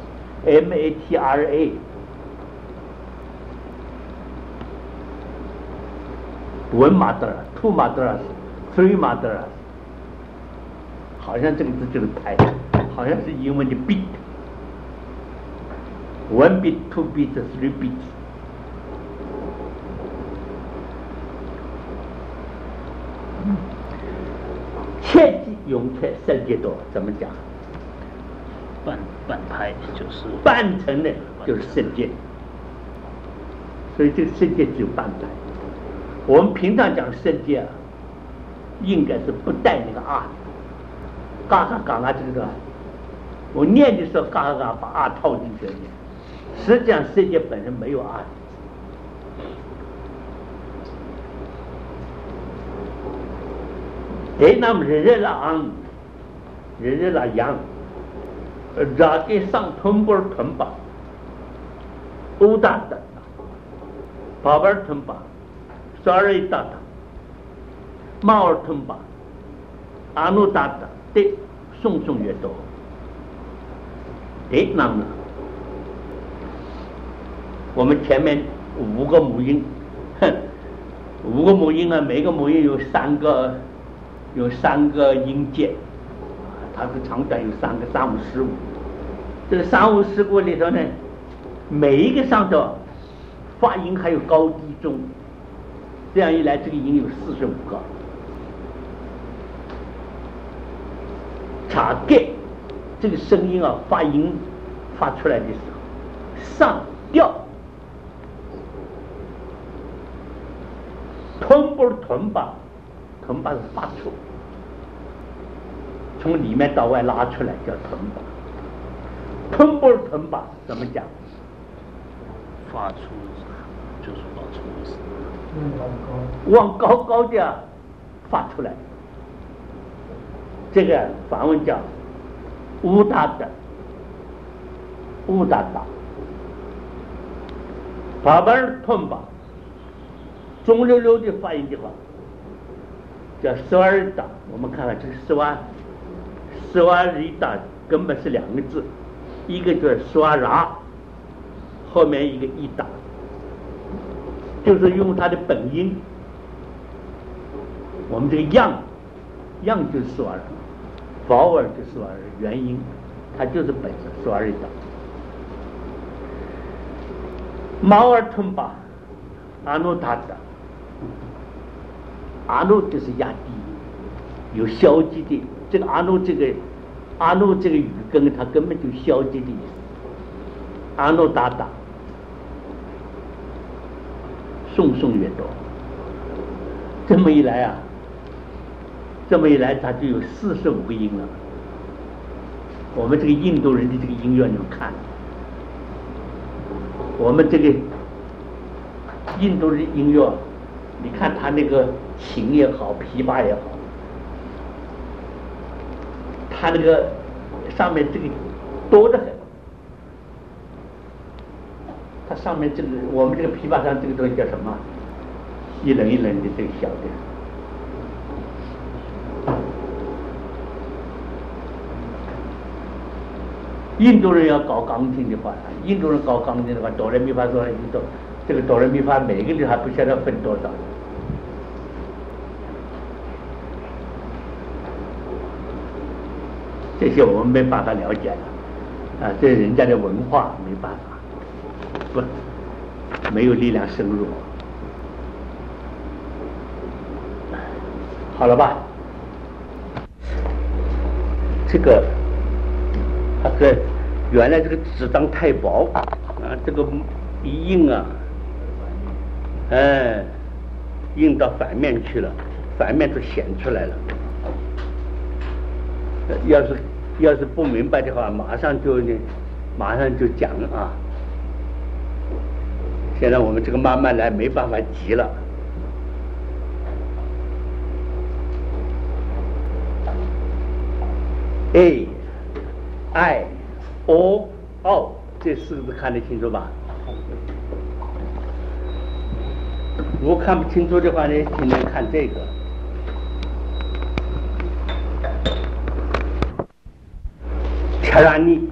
，MATRA。1 马德拉 ，2 马德拉 ，3 马德拉，好像这个字就是拍，好像是英文的 beat。1 beat, 2 beat, 3 beat。切记用在圣界多怎么讲？ 半拍就是半程的，就是圣界，所以这个圣界只有半拍。我们平常讲圣界啊，应该是不带那个啊，嘎嘎嘎嘎这个，我念的时候嘎嘎嘎把啊套进去念， 实际上世界本身没有二。那么日啦阳，让给上吞不吞吧，欧大的，宝贝吞吧，少人大的，猫儿吞吧，阿努大的，对，送越多。那么我们前面5个母音，5个母音啊，每个母音有3个音节，它是长短有3个3、5、15。这个3、5、15里头呢，每一个上头发音还有高低中，这样一来，这个音有45个。查给这个声音啊，发音发出来的时候，上调，吞不吞吧，吞吧是发出。从里面到外拉出来叫吞吧，吞不吞吧怎么讲？ 发出就是发出的声音， 往高的发出来，这个梵文叫乌达的，乌达达，把本吞吧，中溜溜的发音的话叫斯瓦尔达。我们看看这个斯瓦里达根本是2个字，一个就是斯瓦拉，后面一个伊达，就是用它的本音。我们这个样就是斯瓦尔，vowel就是斯瓦尔元音，它就是本身斯瓦里达。毛尔吞巴，阿努达达，阿努就是压低音，有消极的。这个阿努这个语根，它根本就消极的意思。阿努达达，送越多。这么一来，它就有45个音了。我们这个印度人的这个音乐，你们看，我们这个印度人的音乐，你看他那个琴也好，琵琶也好。它那个上面这个多得很，它上面这个我们这个琵琶上这个东西叫什么？一轮一轮的这个小的。印度人要搞钢琴的话，哆来咪发嗦来咪哆，这个哆来咪发每个人还不晓得分多少。这些我们没办法了解了，这是人家的文化，没办法，没有力量深入。好了吧？这个原来这个纸张太薄这个一印印到反面去了，反面就显出来了。要是不明白的话，马上就讲啊。现在我们这个慢慢来，没办法急了。A、I、O、O 这4个字看得清楚吧？如果看不清楚的话呢，今天看这个。查拉尼，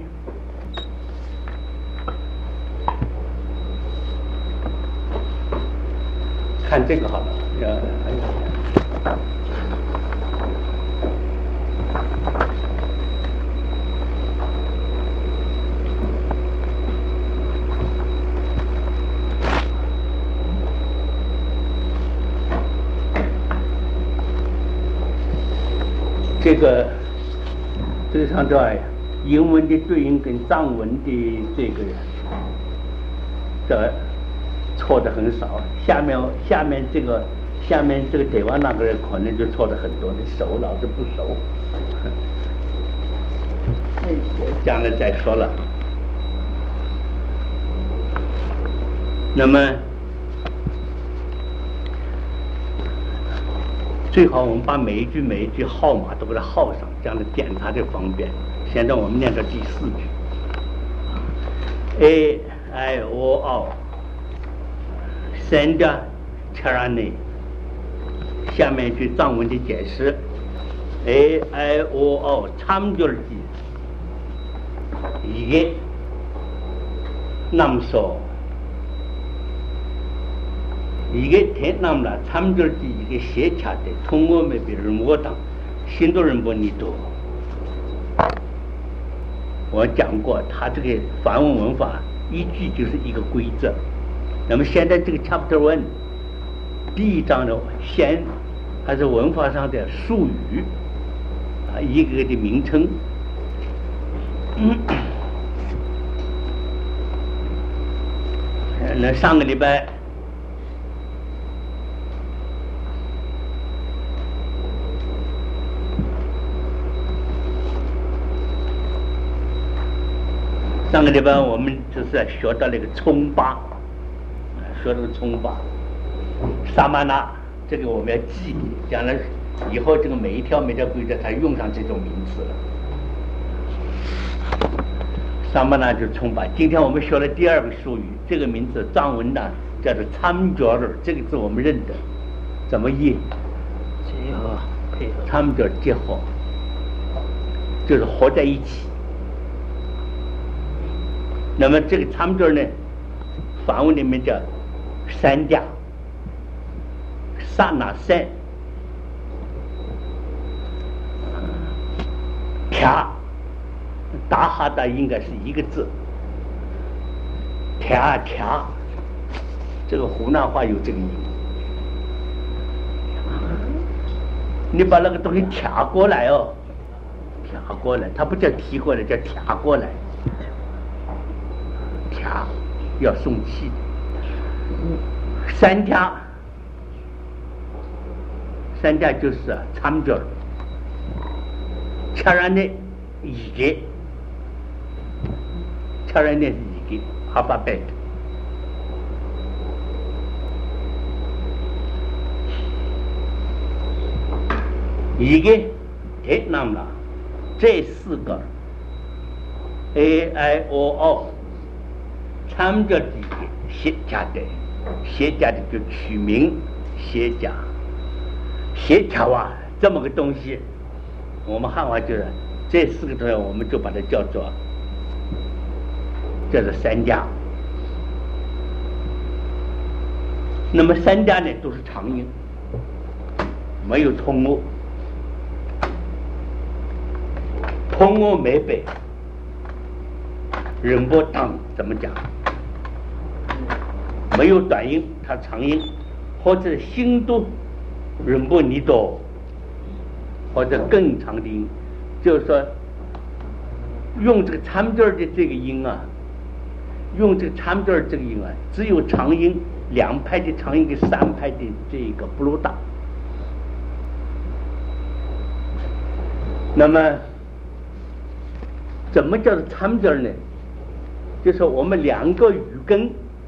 看这个好了。这个上头英文的对应跟藏文的这个错的很少，下面这个台湾那个人可能就错的很多，你熟老是不熟，将来再说了。 那么最好我们把每一句号码都给它号上，这样的检查就方便。现在我们念到第4句 A I O O 三家charane，下面一句藏文的解释 A I O O 참절지 이게 남서 이게 대남라 참절지 이게 세차대 통음의 비를 못당 신도人不你读我讲过他这个梵文文法一句就是一个规则。那么现在这个 chapter 1第1章的先还是文法上的术语啊，一个个的名称。那上个礼拜我们就是学到那个冲巴，说这个冲巴萨玛那，这个我们要记，将来以后这个每一条规则它用上这种名词了。萨玛那就是冲巴。今天我们学了第2个术语，这个名字藏文呢叫做参觉儿，这个字我们认得，怎么译？ 结合配合。 参觉结合，就是合在一起。那么这个参觉呢，梵文里面叫三家，刹那三，调，达哈达应该是一个字，调，这个湖南话有这个音，你把那个东西调过来哦，调过来，它不叫提过来，叫调过来。调要送气的，三家就是参觉，charane 이게 charane 이게 alphabet。이게 대남라这4个 A I O O参觉的写家的就取名写家啊，这么个东西，我们汉话就是这4个东西，我们就把它叫做三家。那么三家呢都是长音，没有通讹，通讹没背，人不当怎么讲？没有短音，它长音，或者心都人不你多，或者更长的音，就是说用这个参觉的这个音啊，只有长音2拍的长音跟3拍的这个布鲁达。那么怎么叫做参觉呢？就是我们两个语根，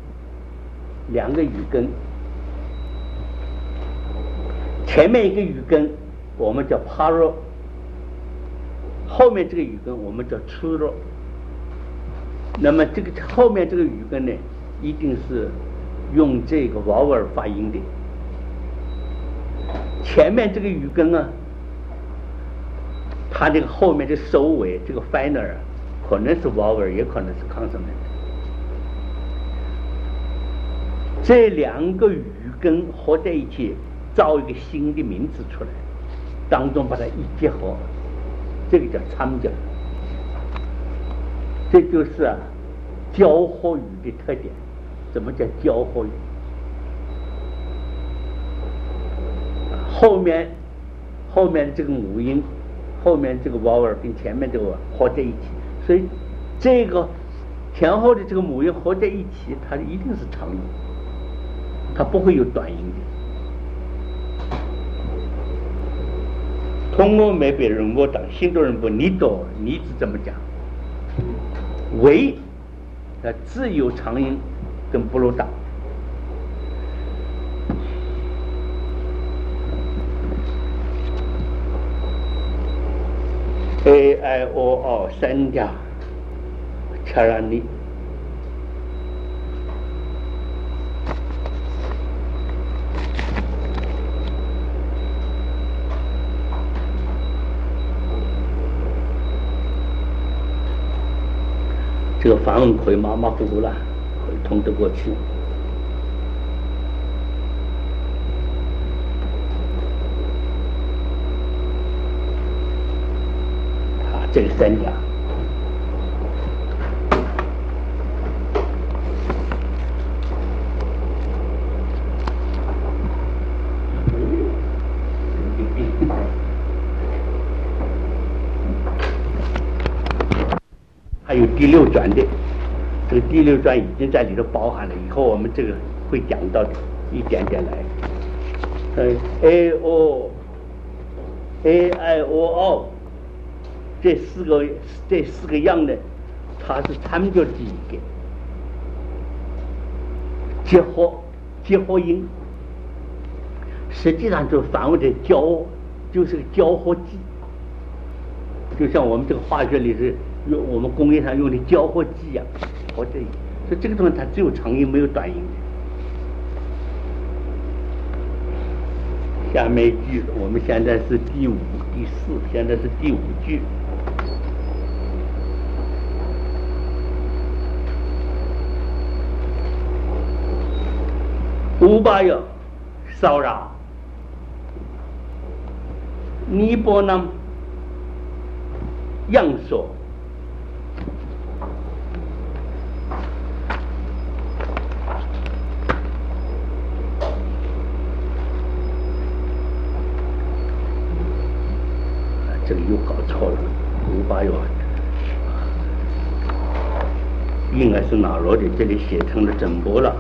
前面一个语根我们叫帕若，后面这个语根我们叫出若。那么这个后面这个语根呢，一定是用这个 vowel 发音的。前面这个语根啊，它这个后面的收尾这个 final 啊，可能是 vowel， 也可能是 consonant。这2个语根合在一起，造一个新的名词出来，当中把它一结合，这个叫参觉。这就是交合语的特点。怎么叫交合语？后面这个母音，后面这个 vowel 跟前面这个合在一起，所以这个前后的这个母音合在一起，它一定是长音，它不会有短音的。通过没被人我当新多人不你多你是怎么讲？唯只有长音跟布鲁达， A I O O 三家，恰让你。这个梵文可以马马虎虎了，可以通得过去。这个三家，还有第六转的，这个第六转已经在里头包含了，以后我们这个会讲到的，一点点来。A I O O。这四个样呢，它是参照第一个结合音，实际上就是梵文的就是个交合剂，就像我们这个化学里是用我们工业上用的交合剂一样，和这，所以这个东西它只有长音没有短音的。下面一句我们现在是第五、第四，现在是第五句。Ubaya Saura Nibbonam Yangso这个又搞错了，Ubaya应该是哪罗的，这里写成了整波了。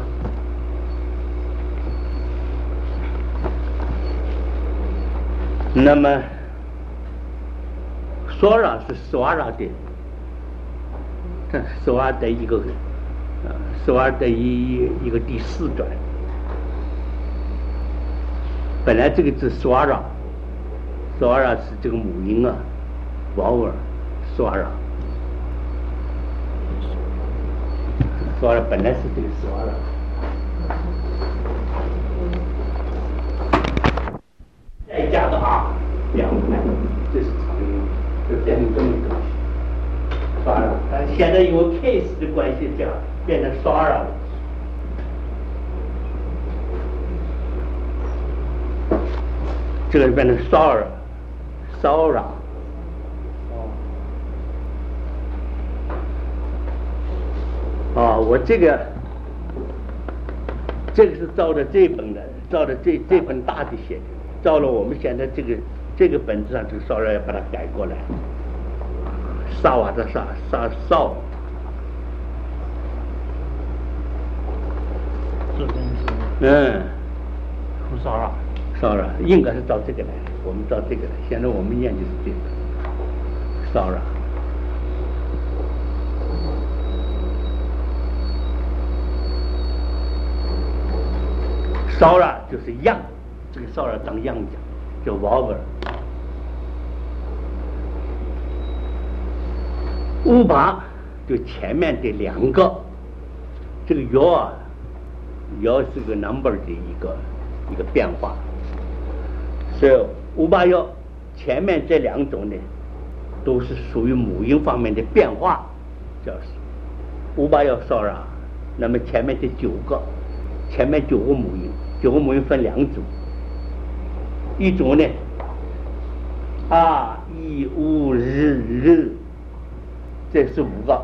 那么索拉是索拉的，这索拉的一个索拉的一个第四转。本来这个字索拉是这个母音啊，vowel索拉本来是这个索拉。再加个啊，两拍，这是常用，就变成这么东西。刷了，但现在因为 case 的关系，这样变成刷了。这个变成骚扰。我这个是照着这本的，照着这本大的写的。照了我们现在这个本子上这个骚扰要把它改过来，少啊的少， 这边是出骚扰应该是照这个来，我们照这个来，现在我们念的是这个骚扰。骚扰就是样。这个骚扰当样讲，叫 vowel。乌巴就前面的两个，这个摇是个 number 的一个变化，所以乌巴摇前面这两种呢，都是属于母音方面的变化，叫乌巴摇骚扰。那么前面这前面九个母音分两组。一种呢，啊、一、乌、日，这是5个。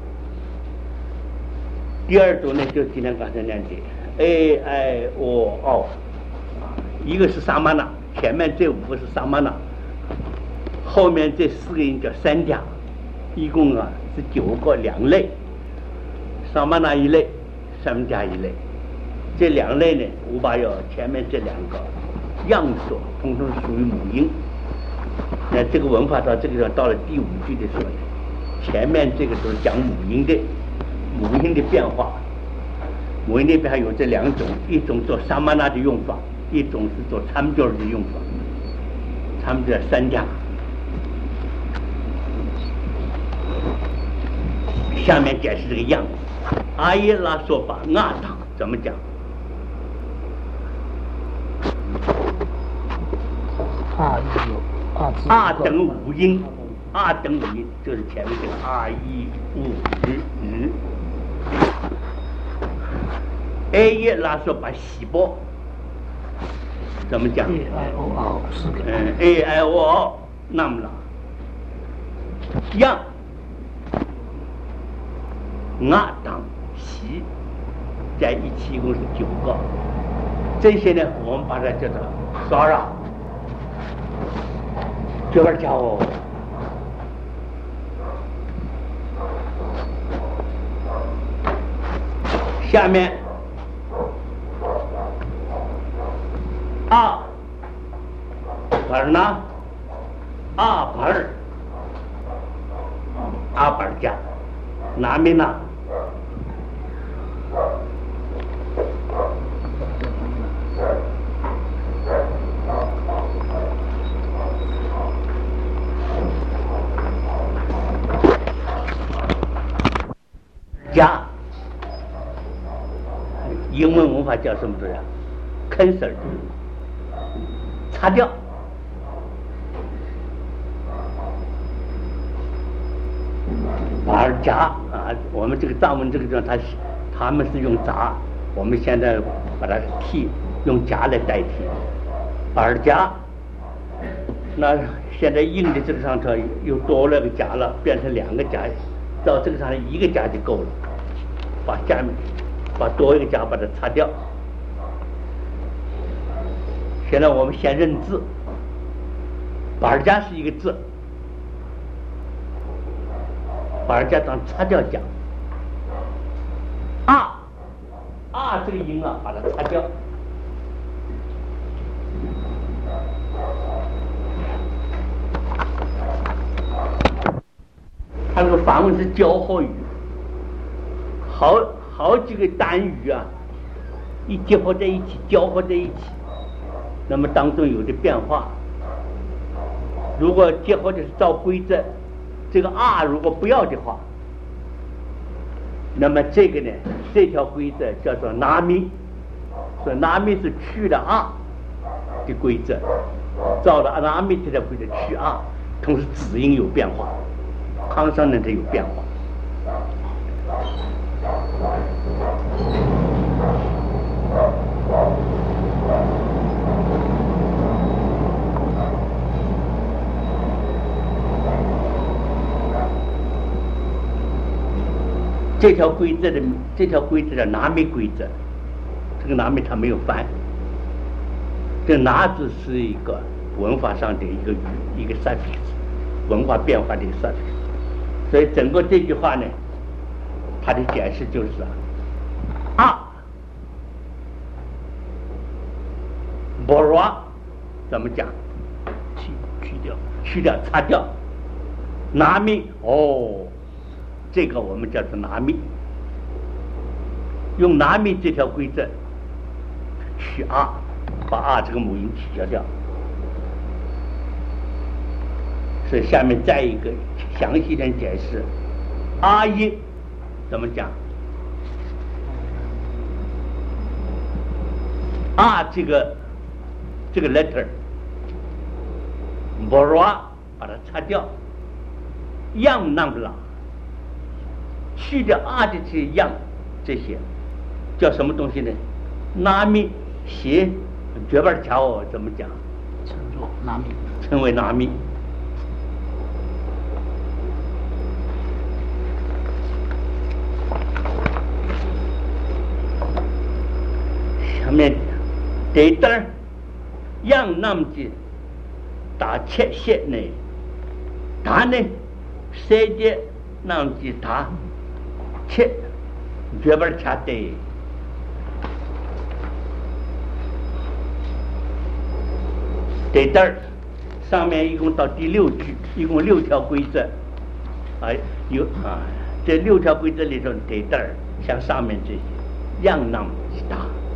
第二种呢，就今天刚才念的 A I O O， 一个是萨玛那，前面这5个是萨玛那，后面这4个音叫三家，一共是9个2类，萨玛那一类，三家一类。这2类呢，乌巴要前面这2个。样所统统属于母音，那这个文法到这个地方到了第5句的时候，前面这个都是讲母音的变化。母音的变化有这2种，一种做萨玛那的用法，一种是做参教的用法。参教三家， 下面解释这个样。阿耶拉说法阿当怎么讲？二等五音，二等五音就是前面这个二一五日。阿耶拉说把细胞怎么讲 ？AIOR 是个。 AIOR 那么了，样阿当西在一起一共是9个，这些呢我们把它叫做骚扰。这边叫哦，下面阿本呢？阿本阿本家，哪面呢？家，英文文法叫什么字呀 ？cancel， 擦掉。而夹啊，我们这个藏文这个地方，他们是用杂，我们现在把它替用夹来代替。而夹，那现在印的这个上头又多了个夹了，变成2个夹。到这个上1个夹就够了，把下面把多一个夹把它擦掉。现在我们先认字，板夹是一个字，板夹当擦掉讲。这个音啊，把它擦掉。它这个梵文是交合语，好几个单语啊，一结合在一起，交合在一起，那么当中有的变化。如果结合的是照规则，这个如果不要的话，那么这个呢，这条规则叫做拿咪，所以拿咪是去了的规则，照了拿咪这条规则去同时子音有变化。康桑呢，它有变化。这条规则的拿咪规则，这个拿咪它没有翻。这拿字是一个文化上的一个 suffix， 文化变化的一个 suffix。所以整个这句话呢，它的解释就是波罗怎么讲？去掉，擦掉。拿咪这个我们叫做拿咪，用拿咪这条规则去把这个母音取消掉。所以下面再一个详细点解释，阿音怎么讲？这个 letter， 波罗把它擦掉，样那么了，去掉的这些样，这些叫什么东西呢？拿咪写绝板桥怎么讲？称为拿咪。下面这段样那么的打切线呢，打呢谁的那么的打切绝板桥的。这段上面一共到第6句，一共6条规则，这6条规则里头，这段像上面这些样那么大，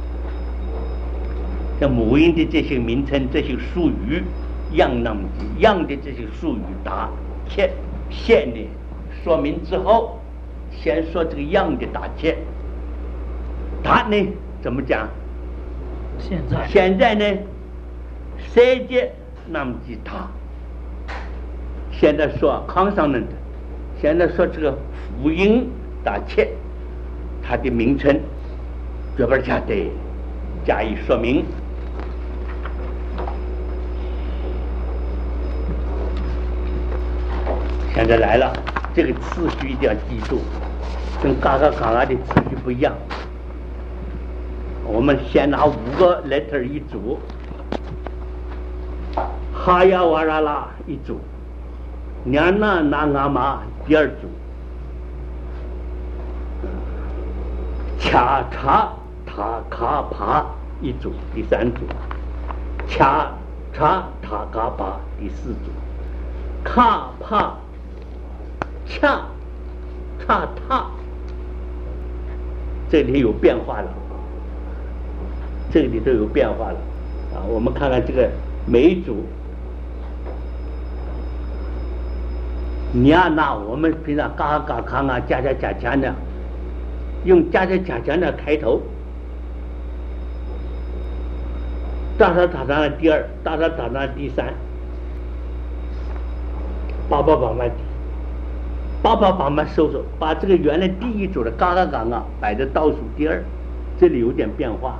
像母音的这些名称、这些术语，样那么样的这些术语答切线呢，说明之后， 先说这个样的打切，他呢怎么讲？现在呢，三节那么几他，现在说consonant，现在说这个辅音打切，它的名称这边加得加以说明。现在来了，这个次序一定要记住，跟嘎嘎嘎嘎的次序不一样。我们先拿5个 letter 一组，哈呀哇啦啦一组，娘那那阿玛第2组，恰查塔卡帕一组第3组，恰查塔卡帕第4组，卡帕恰查塔，这里有变化了。这里都有变化了啊！我们看看这个每一组，你呀那我们平常嘎嘎康啊加加加加呢，用加加加加呢开头，大沙塔上的第2，大沙塔上的第3，巴巴巴巴巴巴巴巴收，把这个原来第1组的嘎嘎嘎啊摆在倒数第2，这里有点变化。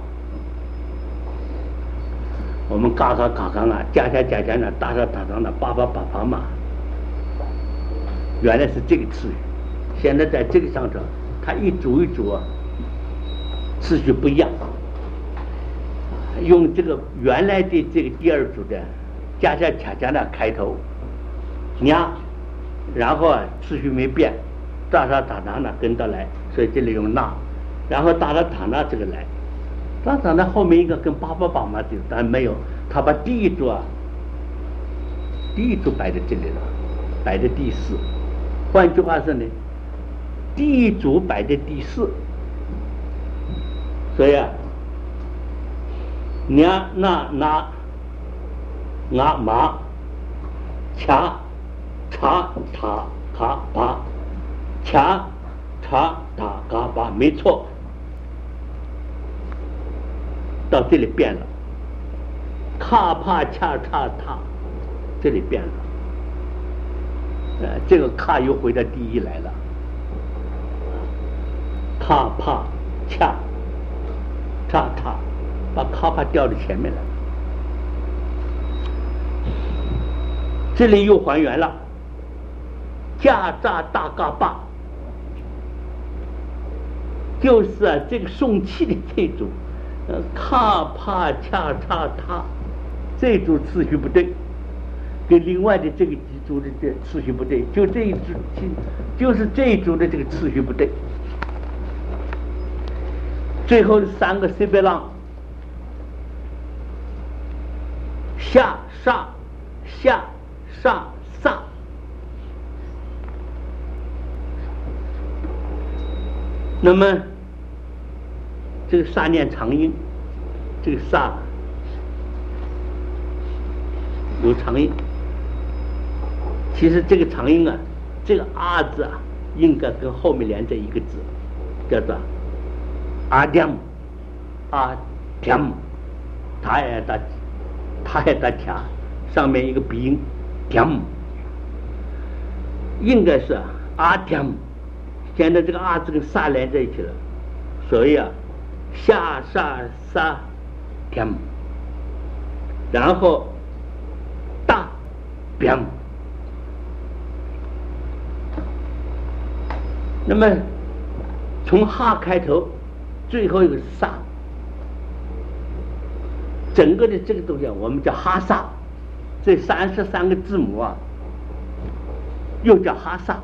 我们嘎嘎嘎嘎啊，加加加加呢，大沙塔上的巴巴巴巴嘛，原来是这个次序，现在在这个上头，它一组一组啊，次序不一样，用这个原来的这个第2组的加加加加呢开头，呀，然后啊次序没变，大沙塔上呢跟着来，所以这里用那，然后大沙塔那这个来。大沙塔后面一个跟巴巴巴嘛的，但没有，他把第1组摆在这里了，摆在第4。换句话说呢，第1组摆在第4，所以啊，娘那那阿玛恰查塔卡巴，恰查塔卡巴，没错。到这里变了，卡帕恰查塔，这里变了，这个卡又回到第1来了，卡帕恰查塔，把卡帕调到前面来了，这里又还原了，加扎大嘎巴，就是啊这个送气的这组。卡帕恰查塔，这组次序不对，跟另外的这个几组的这次序不对，就这一组，就是这一组的这个次序不对。最后3个西贝浪，下上下上上，那么。这个沙念长音，这个沙有长音。其实这个长音啊，这个啊字啊，应该跟后面连着一个字，叫做阿点阿点，它也打调，上面一个鼻音点，应该是阿点。现在这个啊字跟沙连在一起了，所以啊。下沙沙点，然后大边，那么从哈开头，最后一个沙，整个的这个东西我们叫哈萨，这33个字母啊，又叫哈萨。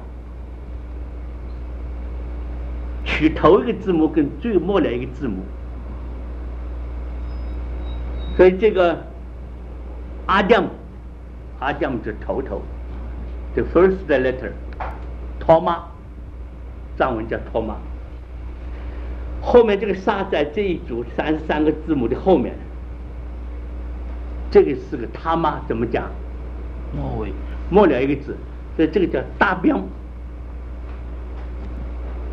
取头一个字母跟最末了一个字母，所以这个阿将是头 ，the first letter， 托妈，藏文叫托妈。后面这个沙在这一组33个字母的后面，这个是个他妈，怎么讲？末了一个字，所以这个叫大标。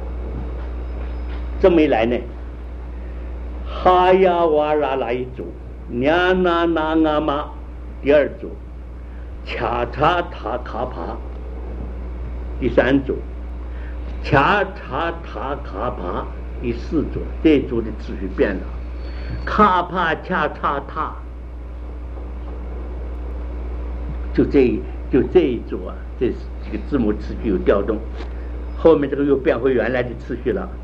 这么一来呢，哈呀哇啦啦一组，nha na na nga ma第二组，恰查塔卡帕第三组，恰查塔卡帕第四组，这一组的次序变了，卡帕恰查塔，就这一组啊，这个字母次序有调动，后面这个又变回原来的次序了。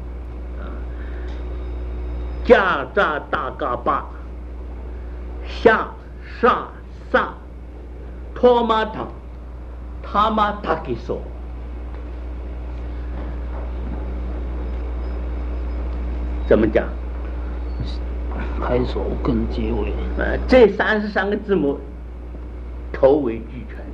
加扎大嘎巴，下沙萨，托马塔，他玛塔给索。怎么讲？ 开首跟结尾。 这33个字母头尾俱全。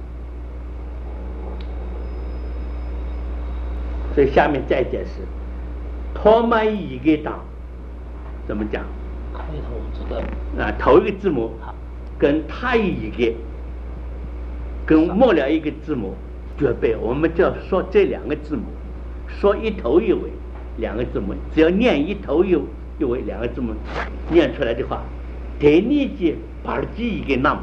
所以下面再解释，托马一个党。怎么讲？ 开头这个头一个字母跟他一个跟末了一个字母绝背，我们就要说这两个字母，说一头一尾两个字母，只要念一头一尾两个字母念出来的话，第二节把这一个那么，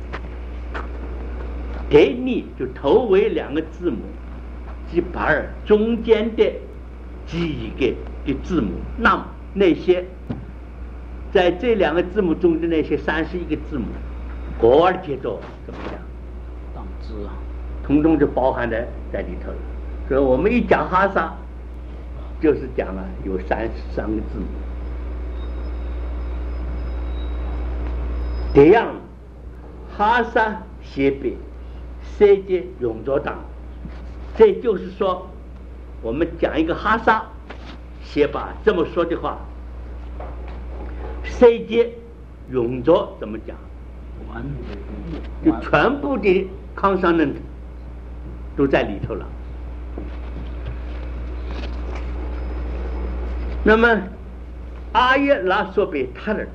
第二就头尾两个字母，即把中间的这一个的字母，那么那些在这两个字母中的那些31个字母，国儿节奏怎么讲？ 当知啊， 统统就包含在里头了。所以我们一讲哈萨，就是讲了有33个字母。这样，哈萨写北，世界永着党，这就是说，我们讲一个哈萨写吧，这么说的话。世界永着怎么讲？就全部的consonant都在里头了。那么阿耶拉索贝塔尔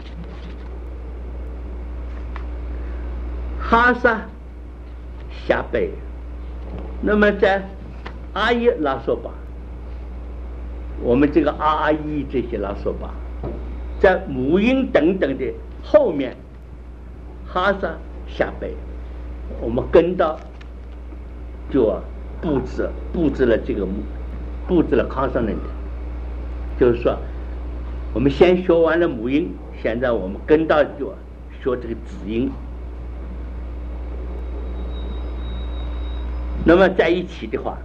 哈萨下贝，那么在阿耶拉索巴，我们这个阿伊这些拉索巴。在母音等等的后面，哈萨下贝，我们跟到就布置了这个布置了 consonant， 就是说我们先学完了母音，现在我们跟到就学这个子音，那么在一起的话，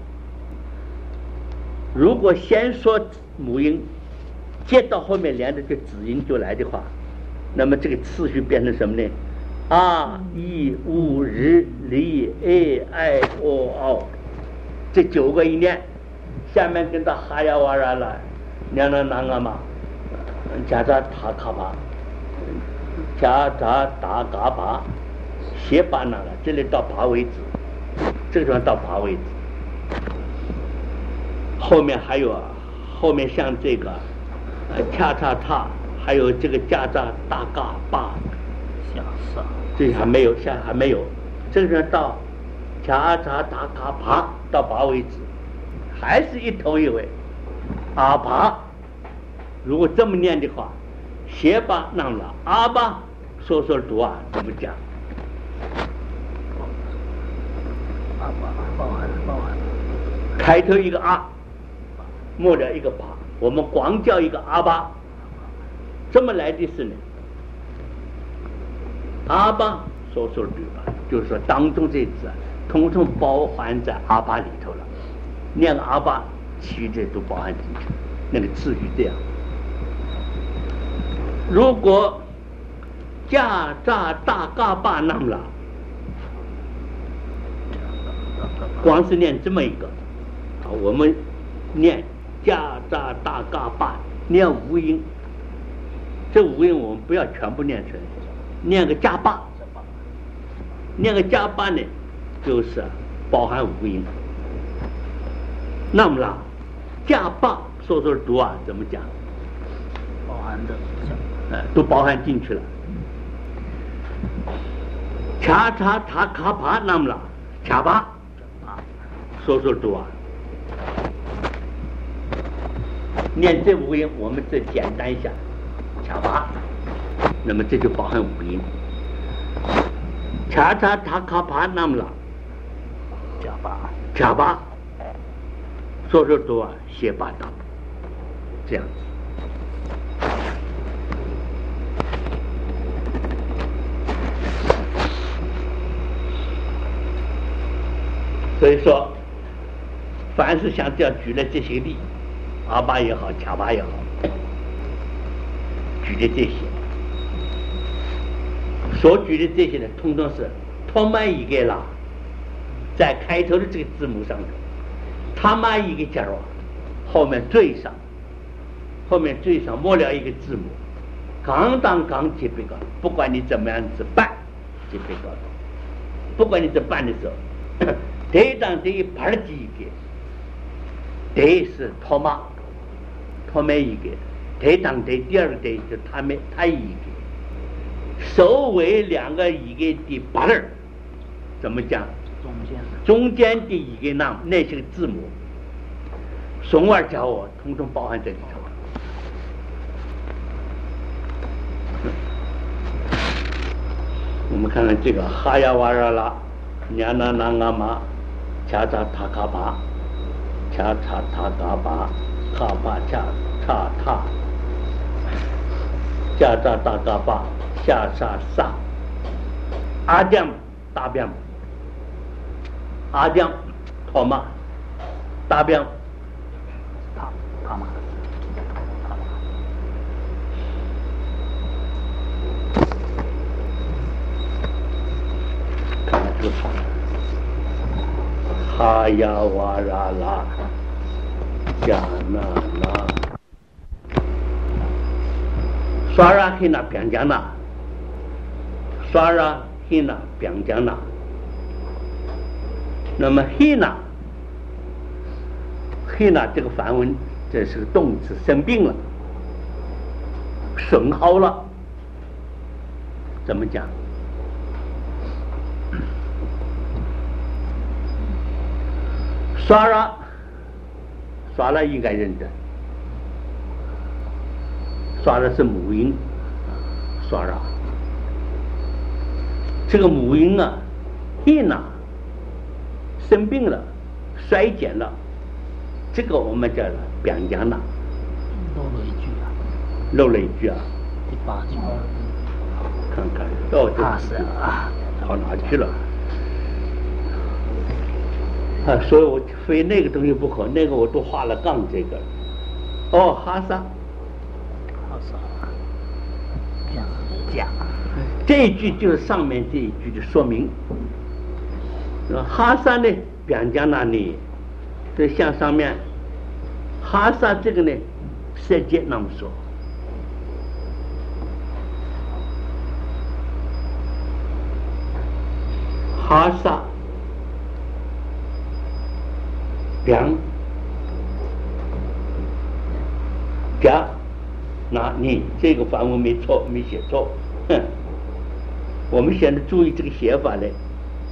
如果先说母音。接到后面连着这子音就来的话，那么这个次序变成什么呢？啊、一、乌、日、里、哎、哦、奥，这9个一念，下面跟到哈呀哇啦啦，娘那那个嘛，加扎塔卡巴，加扎达嘎巴，斜巴那了，这里到巴为止，这个地方到巴为止。后面还有后面像这个。恰恰塔，还有这个加扎大嘎巴， 下萨， 这还没有，还没有，这个到恰恰大嘎巴到巴为止，还是一头一尾。阿巴，如果这么念的话，斜巴那了，阿巴说读啊，怎么讲？ 阿巴包含， 开头一个阿，末了一个巴。我们光叫一个阿巴，这么来的是呢？阿巴说对吧？就是说当中这字统统包含在阿巴里头了。念个阿巴，其余这都包含进去，那个次序这样。如果加扎大嘎巴那么了，光是念这么一个，我们念。加扎大嘎巴念五音，这五音我们不要全部念出来，念个加巴，念个加巴呢，就是包含五音。那么啦，加巴说读啊，怎么讲？ 包含的， 都包含进去了。恰查塔卡巴那么啦，恰巴说读啊。 念这五个音，我们再简单一下，恰巴，那么这就包含五个音，恰查塔卡巴那么了，恰巴，说读啊，写巴达，这样子。所以说，凡是像这样举了这些例，阿巴也好，恰巴也好，举的这些，所举的这些呢，通通是托曼一个啦，在开头的这个字母上头，他妈一个加入，后面缀上末了一个字母，刚当刚接别个，不管你怎么样子办，接别个，不管你怎么办的时候。这当这一半的一个，这是托马一个，这当这第二个这就他一个，首尾两个一个的八字，怎么讲？中间的一个那些个字母，松二教我统统包含在里头。我们看看这个哈呀哇啦啦，nha na na nga ma。恰查塔卡巴，恰查塔卡巴，卡巴恰查塔，恰查塔卡巴，下沙沙，阿江大边，阿江托马，大边，塔马，看看这个法。哈呀哇啦啦，加那那，刷拉黑那边疆那，刷拉黑那边疆那。那么黑那这个梵文，这是个动词，生病了，损耗了，怎么讲？刷了应该认得，刷了是母音，刷了。这个母音啊，黑呐，生病了，衰减了，这个我们叫表讲了。漏了一句啊。 第8句。 看看，哦，这跑哪去了？所以我非那个东西不可，那个我都画了杠这个。哦，哈萨，讲，这一句就是上面这一句的说明。哈萨呢，表讲那里，这像上面，哈萨这个呢，设计那么说。哈萨。讲，那你这个梵文没错，没写错。我们现在注意这个写法嘞，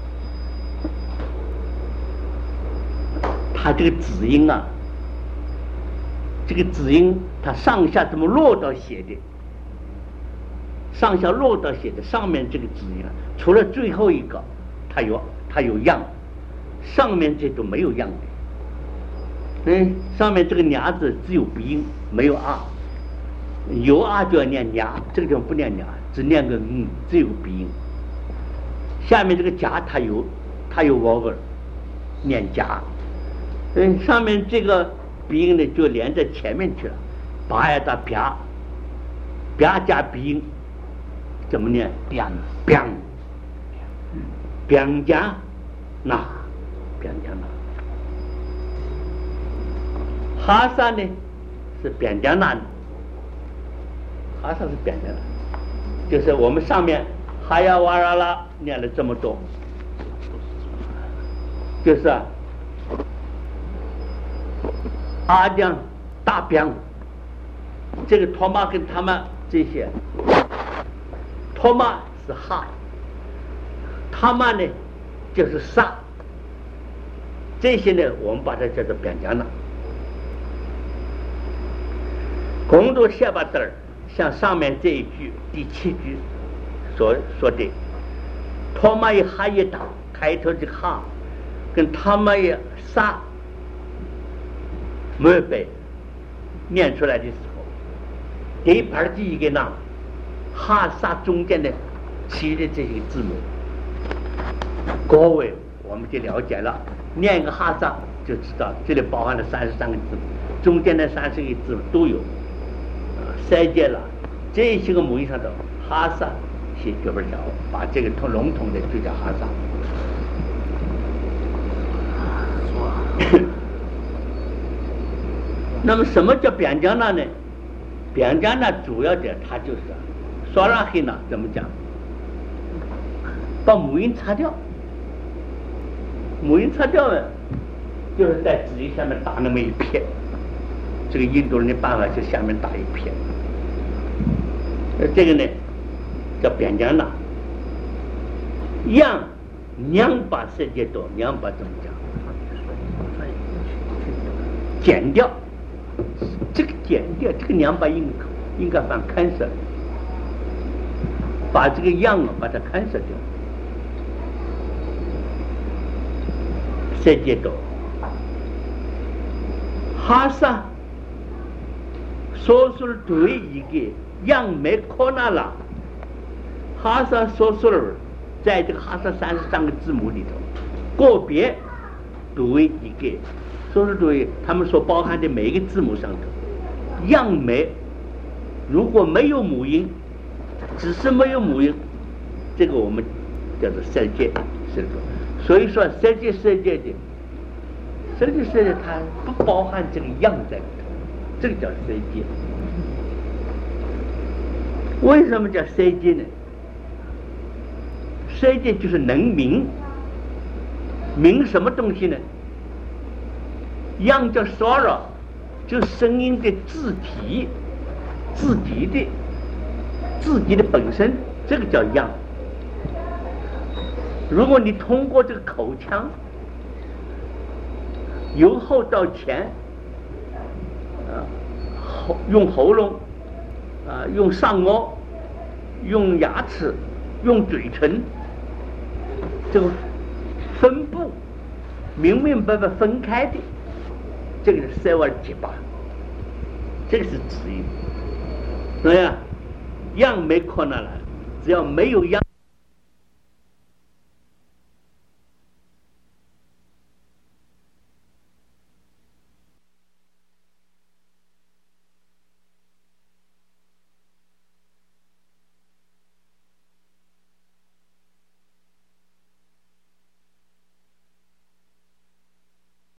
它这个子音啊，这个子音它上下怎么落到写的？上下落到写的上面这个子音啊，除了最后一个，它有样，上面这都没有样的。上面这个娘字只有鼻音，没有啊，有啊就要念娘，这个地方不念娘，只念个只有鼻音。下面这个夹它有 vowel， 念夹。上面这个鼻音呢就连在前面去了，拔呀哒啪，啪加鼻音，怎么念？边夹那，边夹那。哈萨呢是边疆那，哈萨是边疆那，就是我们上面哈呀哇啦啦念了这么多，就是阿江大边，这个托马跟他们这些，托马是哈，他们呢就是萨，这些呢我们把它叫做边疆那。 公读下巴字儿，像上面这一句第7句说的，他妈一哈一打，开头这个哈，跟他妈一撒，没有背，念出来的时候，第一盘第一个呢，哈撒中间的起的这些字母，各位我们就了解了，念一个哈撒就知道这里包含了33个字母，中间的30个字母都有。筛解了这些个母音上的哈萨写脚本条，把这个笼统的就叫哈萨。那么什么叫边疆呢？边疆呢主要的它就是刷拉黑呢怎么讲？把母音擦掉，母音擦掉呢，就是在纸音下面打那么一撇。这个印度人的办法就下面打一撇，这个呢叫边疆了。让娘把世界多，娘把怎么讲？减掉，这个减掉，这个娘把应该放看色，把这个样啊把它看色掉，世界多，哈萨。说出对一个样没可能了，哈萨说出了，在这个哈萨33个字母里头，个别对一个，说是对他们所包含的每一个字母上头，样没如果没有母音，只是没有母音，这个我们叫做色界，是个。所以说色界它不包含这个样在里头。这个叫色界。为什么叫色界呢？色界就是能明，明什么东西呢？样叫骚扰，就声音的自体，自己的本身，这个叫样。如果你通过这个口腔，由后到前。用喉咙，用上颚，用牙齿，用嘴唇，这个分布明明白白分开的，这个是塞瓦尔结巴，这个是指音。对呀，样没可能了，只要没有样。